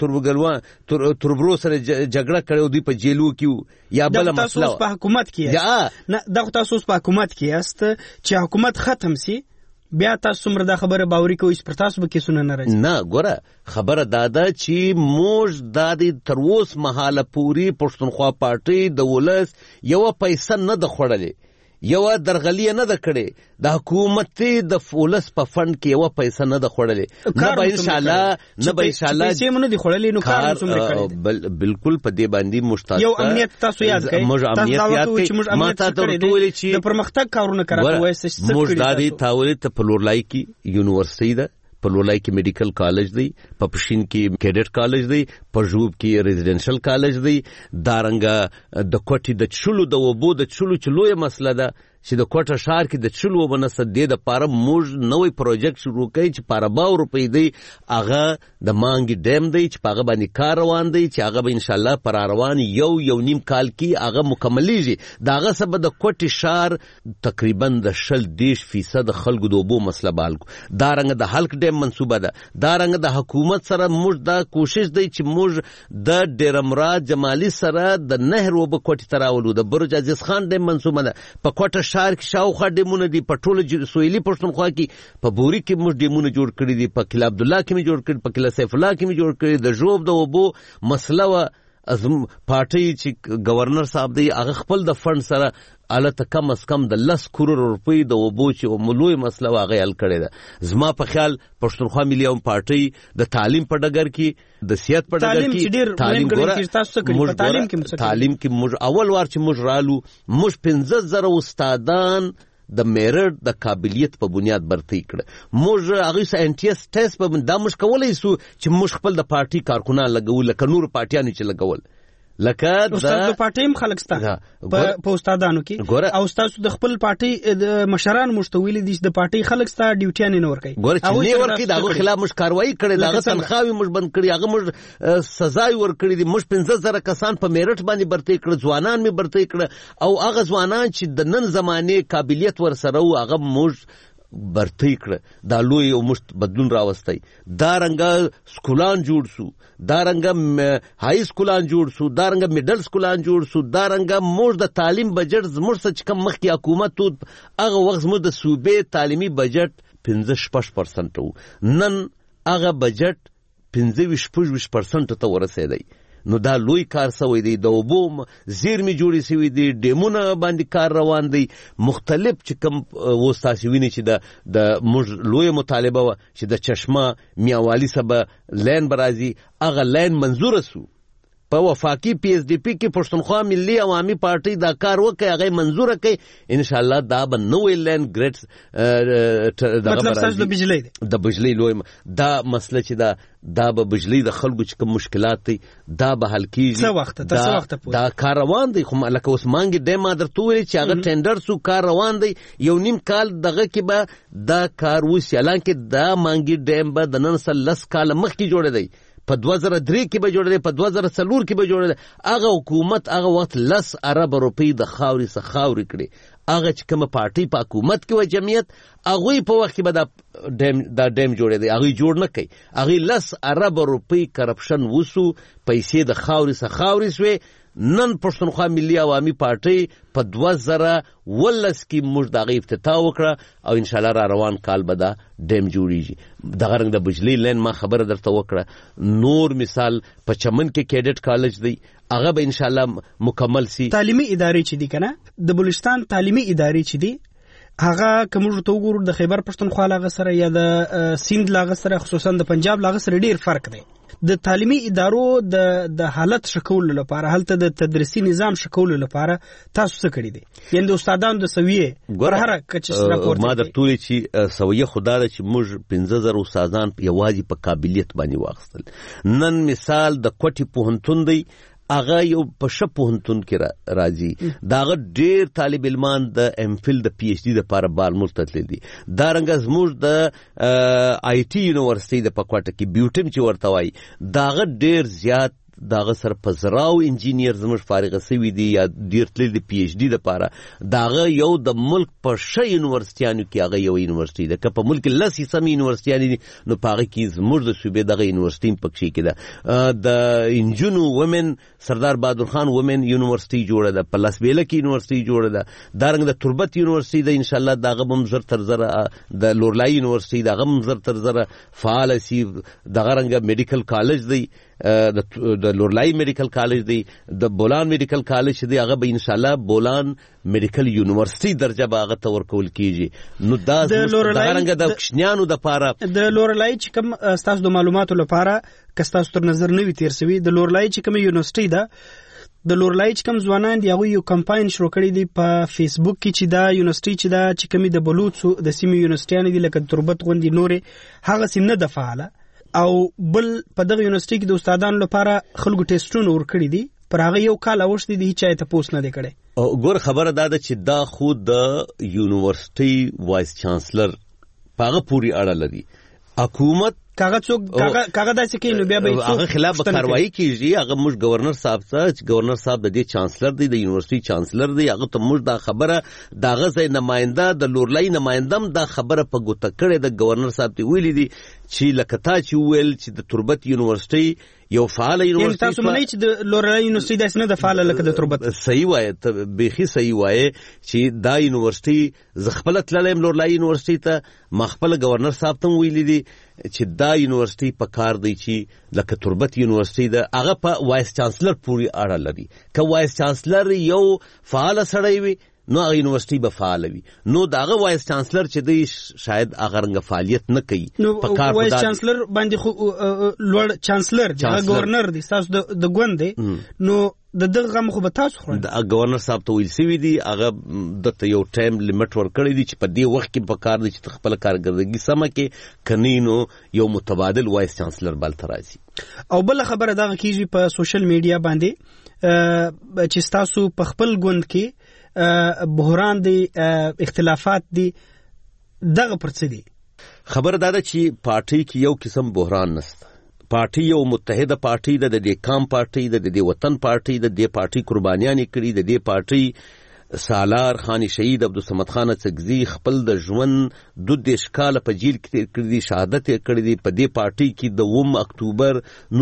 Speaker 7: تربرو سره جګړه کړې و، دوی په جیلو کې و یا بله مسله
Speaker 11: وه. په حکومت کې دغه تاسو په حکومت کې یاست چې حکومت ختم سي بیا تاسو څومره دا خبره باوري کوئ چې پر تاسو به کیسونه نه راځي؟
Speaker 7: نه ګوره خبره دا ده چې موږ دا د تر اوس مهاله پورې پښتونخوا پارټۍ د ولس یوه پیسه نه ده خوړلې، یوه درغلي نه ده کړې، د حکومت د ولس په فند کې یوه پیسه نه ده خوړلې. نه به انشاءالله
Speaker 11: پیسې مو نه دي خوړلې، نو کار څومره کړی؟
Speaker 7: بالکل په دې باندې موږ
Speaker 11: یو امنیت تاسو یاد کړئ،
Speaker 7: موږ امنیت یاد کړئ. ما تاسو ته ویلي چې
Speaker 11: د پرمختګ کارونه کوي،
Speaker 7: موږ دا دی تاولې ته په لورلای کې یونیورسيټي ده، په لورلای کې میډیکل کالج دی، په پښین کې کیډټ کالج دی، په ژوب کې ریزیډنشل کالج دی. دارنګه د کوټې د چلو د وبو د چلو چې لویه مسله ده چې د کوټه ښار کې د چلو وبه نسته، دې دپاره موږ نوی پروجیکټ شروع کوي چې په 4 روپۍ دی، هغه د مانګې ډیم دی چې په هغه باندې کار روان دی، چې هغه به انشاءالله پر روان یو نیم کال کې هغه مکملیږي. د هغه څه به د کوټې ښار تقریبا د 20% خلکو د اوبو مسله به حل کړو. دارنګه د حلق ډیم منصوبه ده. دارنګه د حکومت سره موږ دا کوشش دی چې موږ د ډیر مراد جمالي سره د نهر اوبه کوټې ته راولو. د برج عزیز خان ډیم منصوبه ده. په کوټه ښار کې شاوخوا ډیمونه دي، په ټوله سویلي پښتونخوا کې په بوري کې موږ ډیمونه جوړ کړي دي، په قلعه عبدالله کې مې جوړ کړي، په قلعه سیف الله کې مې جوړ کړي. د ژوب د اوبو مسله وه، پارټۍ چې گورنر صاحب دی هغه خپل د فند سره الته کم از کم د 10 کروڑ روپۍ د اوبو چې ملوي مسله هغه حل کړې ده. زما په خیال پښتونخوا ملي پارټۍ د تعلیم په ډګر کې، د سیاست په ډګر کې، تعلیم کې موږ اول وار چې موږ رالو، موږ 15,000 استادان د میرټ د قابلیت په بنیاد برتۍ کړه. موږ هغه ساينټیس ټیسټ په دا موږ کولای سو چې موږ خپل د پارټي کارکونان لګول، لکه نور پارټیانو چې لګول، لکه
Speaker 11: استاد د پارټیم خلک ستا په استادانو کې، او استاد د خپل پارټي د مشران مشتویل دي د پارټي خلک ستا ډیوټیان نه ور کوي،
Speaker 7: ګوره چې نه ور کوي دغه خلاف مش کاروایی کړي، دغه تنخواوي مش بند کړي، هغه مش سزا ور کړي دي. مش 15,000 کسان په میرټ باندې برتۍ کړه، ځوانان می برتۍ کړه، او هغه ځوانان چې د نن زمانه قابلیت ور سره و هغه مش برتۍ کړه. دا لوی او مشت بدلون راوستي. دا رنګه سکولان جوړ سو، دا رنګه هاي سکولان جوړ سو، دا رنګه میډل سکولان جوړ سو، دا رنګه موږ د تعلیم بجټ زموږ څخه کم مخکې حکومت هغه وخت موږ د صوبې تعلیمي بجټ 15% وو، نن هغه بجټ 25% ته ورسېدی. نو دا لوی کار سوی دی. د اوبو زیرمې جوړې سوي دي، ډیمونه باندې کار روان دی، مختلف چې کوم اوس تاسې وینئ چې د موږ لویه مطالبه وه چې د چشمه میاوالي سبه لین به راځي، هغه لین منظوره سو. په وفاقي PSDP کې پښتونخوا ملي عوامي پارټۍ دا کار وکړي، هغه منظوره کړي. ان شاء الله دا به نوې لین ګریډ
Speaker 11: مطلب تاسو د بجلی دی،
Speaker 7: د بجلی لوی دا مسله چې دا به بجلی د خلکو چې کوم مشکلات دي دا به حل کیږي.
Speaker 11: څه وخت
Speaker 7: دا کار روان دی. خو لکه اوس مانګې ډیم ما درته وویل چې هغه ټینډر سو، کار روان دی. یو نیم کال دغه کې به دا کار وشي، حالانکې دا مانګې ډیم به د نن څخه 10 کاله مخکې جوړه دی، په 2003 کې به جوړه دی، په 2004 کې به جوړه دی. هغه حکومت هغه وخت 10 ارب روپۍ د خاورې څخه خاورې کړي. هغه چې کومه پارټۍ په حکومت کې و جمعیت، هغوی په وخت کې به دا ډیم جوړې دی، هغوی جوړ نه کوي. هغوی 10 ارب روپۍ کرپشن وسو، پیسې د خاورې څخه خاورې سوې. نن پښتونخوا ملي عوامي پارټۍ په 2019 کې موږ د هغې افتتاح وکړه، او انشاءالله را روان کال به دا ډیم جوړیږي. دغه رنګ د بجلی لین ما خبره درته وکړه. نور مثال په چمن کې کیډټ کالج دی، هغه به انشاءالله مکمل سي.
Speaker 11: تعلیمي ادارې چې دي کنه، د بلوچستان تعلیمي ادارې چې دي هغه کوم ته وګورو د خیبر پښتونخوا لاغه سره یا د سیند لاغه سره، خصوصا د پنجاب لاغه سره ډیر فرق دی. د تعلیمي ادارو د حالت شکول لپاره، هلته د تدریسي نظام شکول لپاره تاسو څه کړی دي؟ یعنی د استادانو د سویه هر کچ راپورټ
Speaker 7: ما درته ویل چې سویه خدا ده چې موږ 15,000 استادان یوازې په قابلیت باندې واخیستل. نن مثال د کوټي پوهنتون دی، هغه یو په شپ پوهنتون کې راځي داغه ډیر طالب علمان د ام فل د پی ایچ ډي لپاره بالموس ته تللي دي. دا رنګه زموږ د آی ټي یونیورسيټي د پکوټه کې بیوټم چې ورته وایي داغه ډیر زیات داغه سره په زراو انجینیر زموږ فارغه سوي دي یا ډیر تللي د پی ایچ ډي لپاره. داغه یو د ملک په ش یونیورسيټیانو کې هغه یو یونیورسيټي ده که په ملک لسی سم یونیورسيټیانو دي نو په هغه کې زموږ د صوبې دغه یونیورسيټي پکې کې ده. د انجونو ومن سردار بهادر خان ومن یونیورسيټي جوړه ده، په لاس بیله کې یونیورسيټي جوړه ده، دارنګ د تربت یونیورسيټي ده ان شاء الله دغه هم زر تر زر، د لورلای یونیورسيټي دغه هم زر تر زر فعال سي، دغه رنګ میډیکل کالج دی د لورلای میډیکل کالج دی، د بولان میډیکل کالج دی هغه به ان شاء الله بولان میډیکل یونیورسيټي درجه به هغه ته ورکول کیږي. نو دا دغه رنګ د کشنیانو د پاره
Speaker 11: د لورلای چې کوم تاسو د معلوماتو لپاره که تاسو تر نظر نه وي تیر سوي د لورلای چې کوم یونیورسيټي ده د لورلای چې کوم ځوانان دی هغه یو کمپاین شروع کړی دی په فیسبوک کې چې دا یونیورسيټي چې دا چې کوم د بلوچ د سیمې یونیورسيټیانو دي لکه تربت غوندي نورې هغه سیم نه د فعاله او بل په دغه یونیورسيټي کې د استادانو لپاره خلکو ټیسټونه ورکړي دي پر هغه یو کال اوښتي دي هیڅ ته پوس نه دی کړی.
Speaker 7: ګور خبره دا ده چې دا خو د یونیورسيټي وایس چانسلر پاغه پوری اړه لري. حکومت
Speaker 11: کاغه داسې کوي نو بیا به
Speaker 7: هغه خلاف کاروایی کیږي. هغه موږ گورنر صاحب ته گورنر صاحب د دې چانسلر دی، د یونیورسيټي چانسلر دی، هغه ته موږ دا خبره دغه ځای نماینده د لورلای نمایندم دا خبره په ګوته کړې د گورنر صاحب ته ویلي دي چې لکه تا چې ویل چې د تربت یونیورسيټي یو فعال یونیورسيټي
Speaker 11: تاسو مونږ چې د لورلای یونیورسيټي داسې نه د فعال لکه د تربت
Speaker 7: صحیح وایي ته بيخي صحیح وایي چې دا یونیورسيټي زخپل تللم لورلای یونیورسيټي ته مخبل گورنر صاحب ته ویلي دي چې دا یونیورسيټي په کار دی چې لکه تربت یونیورسيټي ده هغه په وایس چانسلر پوری اړه لري. که وایس چانسلر یو فعال سړی وي نو هغه یونیورسيټي به فعال وي، نو دغه وایس چانسلر چې دی شاید هغه رنګ فعالیت نه کوي.
Speaker 11: په کار وایس چانسلر باندې خو لوړ چانسلر چې گورنر دی تاسو د ګوند دی نو د دغه غم خو به تاسو خورئ.
Speaker 7: د گورنر صاحب ته ویل سوي دي هغه دته یو ټایم لیمټ ورکړی دی چې په دې وخت کې په کار دی چې خپل کارګردګي سمه کې کني نو یو متبادل وایس چانسلر بل ترازي.
Speaker 11: او بل خبره دغه کیږي په سوشل میډیا باندې چې تاسو په خپل ګوند کې بحران دی اختلافات دی دغه پرڅ دي.
Speaker 7: خبر داده چې پارټي کې یو قسم بحران نشته. پارټي یو متحده پارټي ده، د دې کام پارټي ده، د دې وطن پارټي ده، د دې پارټي قربانیان کړي، د دې پارټي سالار خان شهید عبدالصمد خان څګزي خپل د ژوند 2 کال په جیل کې کړی دي، شهادت کړی دي. په دې پارټي کې د 9 اکتوبر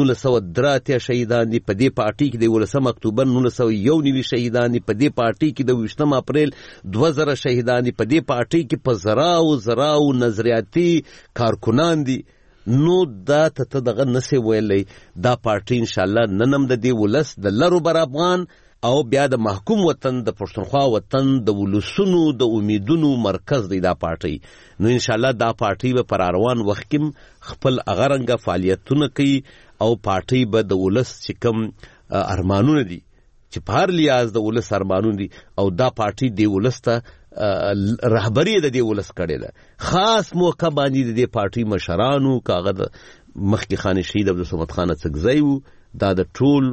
Speaker 7: 1983 شهیدان دي، په دې پارټي کې د 19 اکتوبر 1991 شهیدان دي، په دې پارټي کې د 20 اپریل 2000 شهیدان دي، په دې پارټي کې په زراو نظریاتي کارکنان دي. نو دا ته دغه نسې ویلې دا پارټي ان شاء الله ننم د دې ولس د لرو بر افغان او بیا د محکوم وطن د پښتونخوا وطن د ولسونو د امیدونو مرکز دی دا پارټي. نو ان شاء الله دا پارټي به پر روان وخت کې خپل اغرنګ فعالیتونه کوي او پارټي به د ولس چې کوم ارمانونه دي چې په هر لیاز د ولس ارمانونه دي او دا پارټي دی ولس ته رهبری د دې ولس کړي ده. خاص موقع باندې د دې پارټي مشرانو کاغه د مخکې خان شهید عبدالصمد خان څګزي وو دا د ټول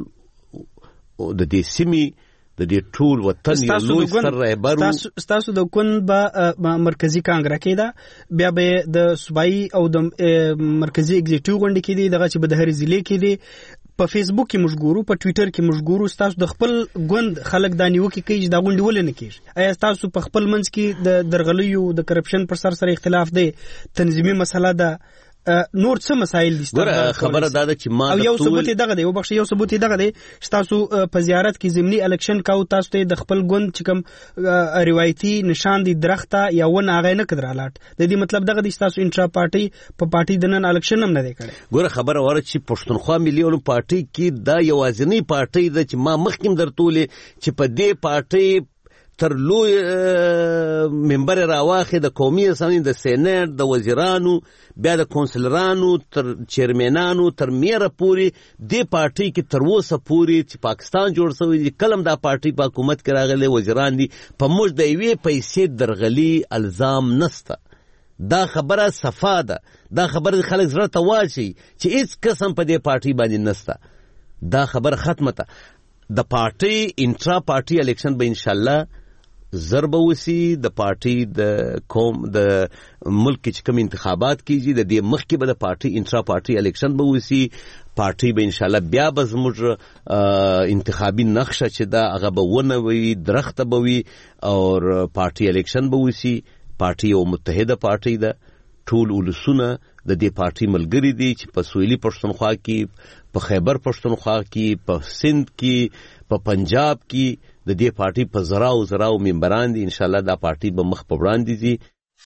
Speaker 7: د دې سیمې د دې ټول وطن یو لوی سر رهبر
Speaker 11: تاسو د کون به مرکزی کانګره کې ده بیا به د صوبایي او د مرکزی ایگزیکټیو غونډه کې دي دغه چې به د هر ضلع کې دي. په فیسبوک کې موږ ګورو، په ټوئیټر کې موږ ګورو تاسو د خپل ګوند خلک دا نیوکه کوي چې دا غونډه ولې نه کیږي. آیا تاسو په خپل منځ کې د درغلیو د کرپشن پر سر اختلاف دی، تنظیمي مسله ده، نور څه مسایل دي؟
Speaker 7: خبره دا ده چې ما
Speaker 11: یو ثبوت دغه دی یو ثبوت دغه دی چې تاسو په زیارت کې ضمني الکشن کاو، تاسو ته د خپل ګوند چې کوم روایتي نشان دي درخته یا ونه هغه نه کړل لاټ د دې مطلب دغه دی تاسو انټرا پارټي په پارټي د نن الکشن هم نه دی کړی.
Speaker 7: ګوره خبره وره چې پښتونخوا مليونو پارټي کې دا یوازینی پارټي ده چې ما مخکې درتولې چې په دې پارټي تر لوی منبر راواخې د قومي اسامبلې د سېنات د وزیرانو بیا د کونسلرانو تر چیرمنانو تر میره پورې دې پارټي کې تر اوسه پورې چې پاکستان جوړ شوی دی کلم دا پارټي په حکومت کې راغلي وزیران دي په موږ د یوې پیسې درغلي الزام نسته. دا خبره صفا ده، دا خبره خلک زړه ته واچي چې هیڅ قسم په دې پارټي باندې نسته. دا خبره ختمه ده. د پارټي انټرا پارټي الیکشن به ان شاء الله ضرب وسی د پارټي د قوم د ملک چې کوم انتخابات کیږي د دې مخکې به د پارټي انټرا پارټي الیکشن به وسی پارټي به ان شاء الله بیا به زموږ انتخابي نقشه چې دا هغه به ونه وي درخت به وي او پارټي الیکشن به وسی. پارټي یو متحده پارټي ده، ټول ولسونه د دې پارټي ملګری دي چې په سویلي پښتونخوا کې، په خیبر پښتونخوا کې، په سند کې، په پنجاب کې د دې پارټي په زراو ممبران دي. ان شاء الله دا پارټي به مخ په وړاندې ځي.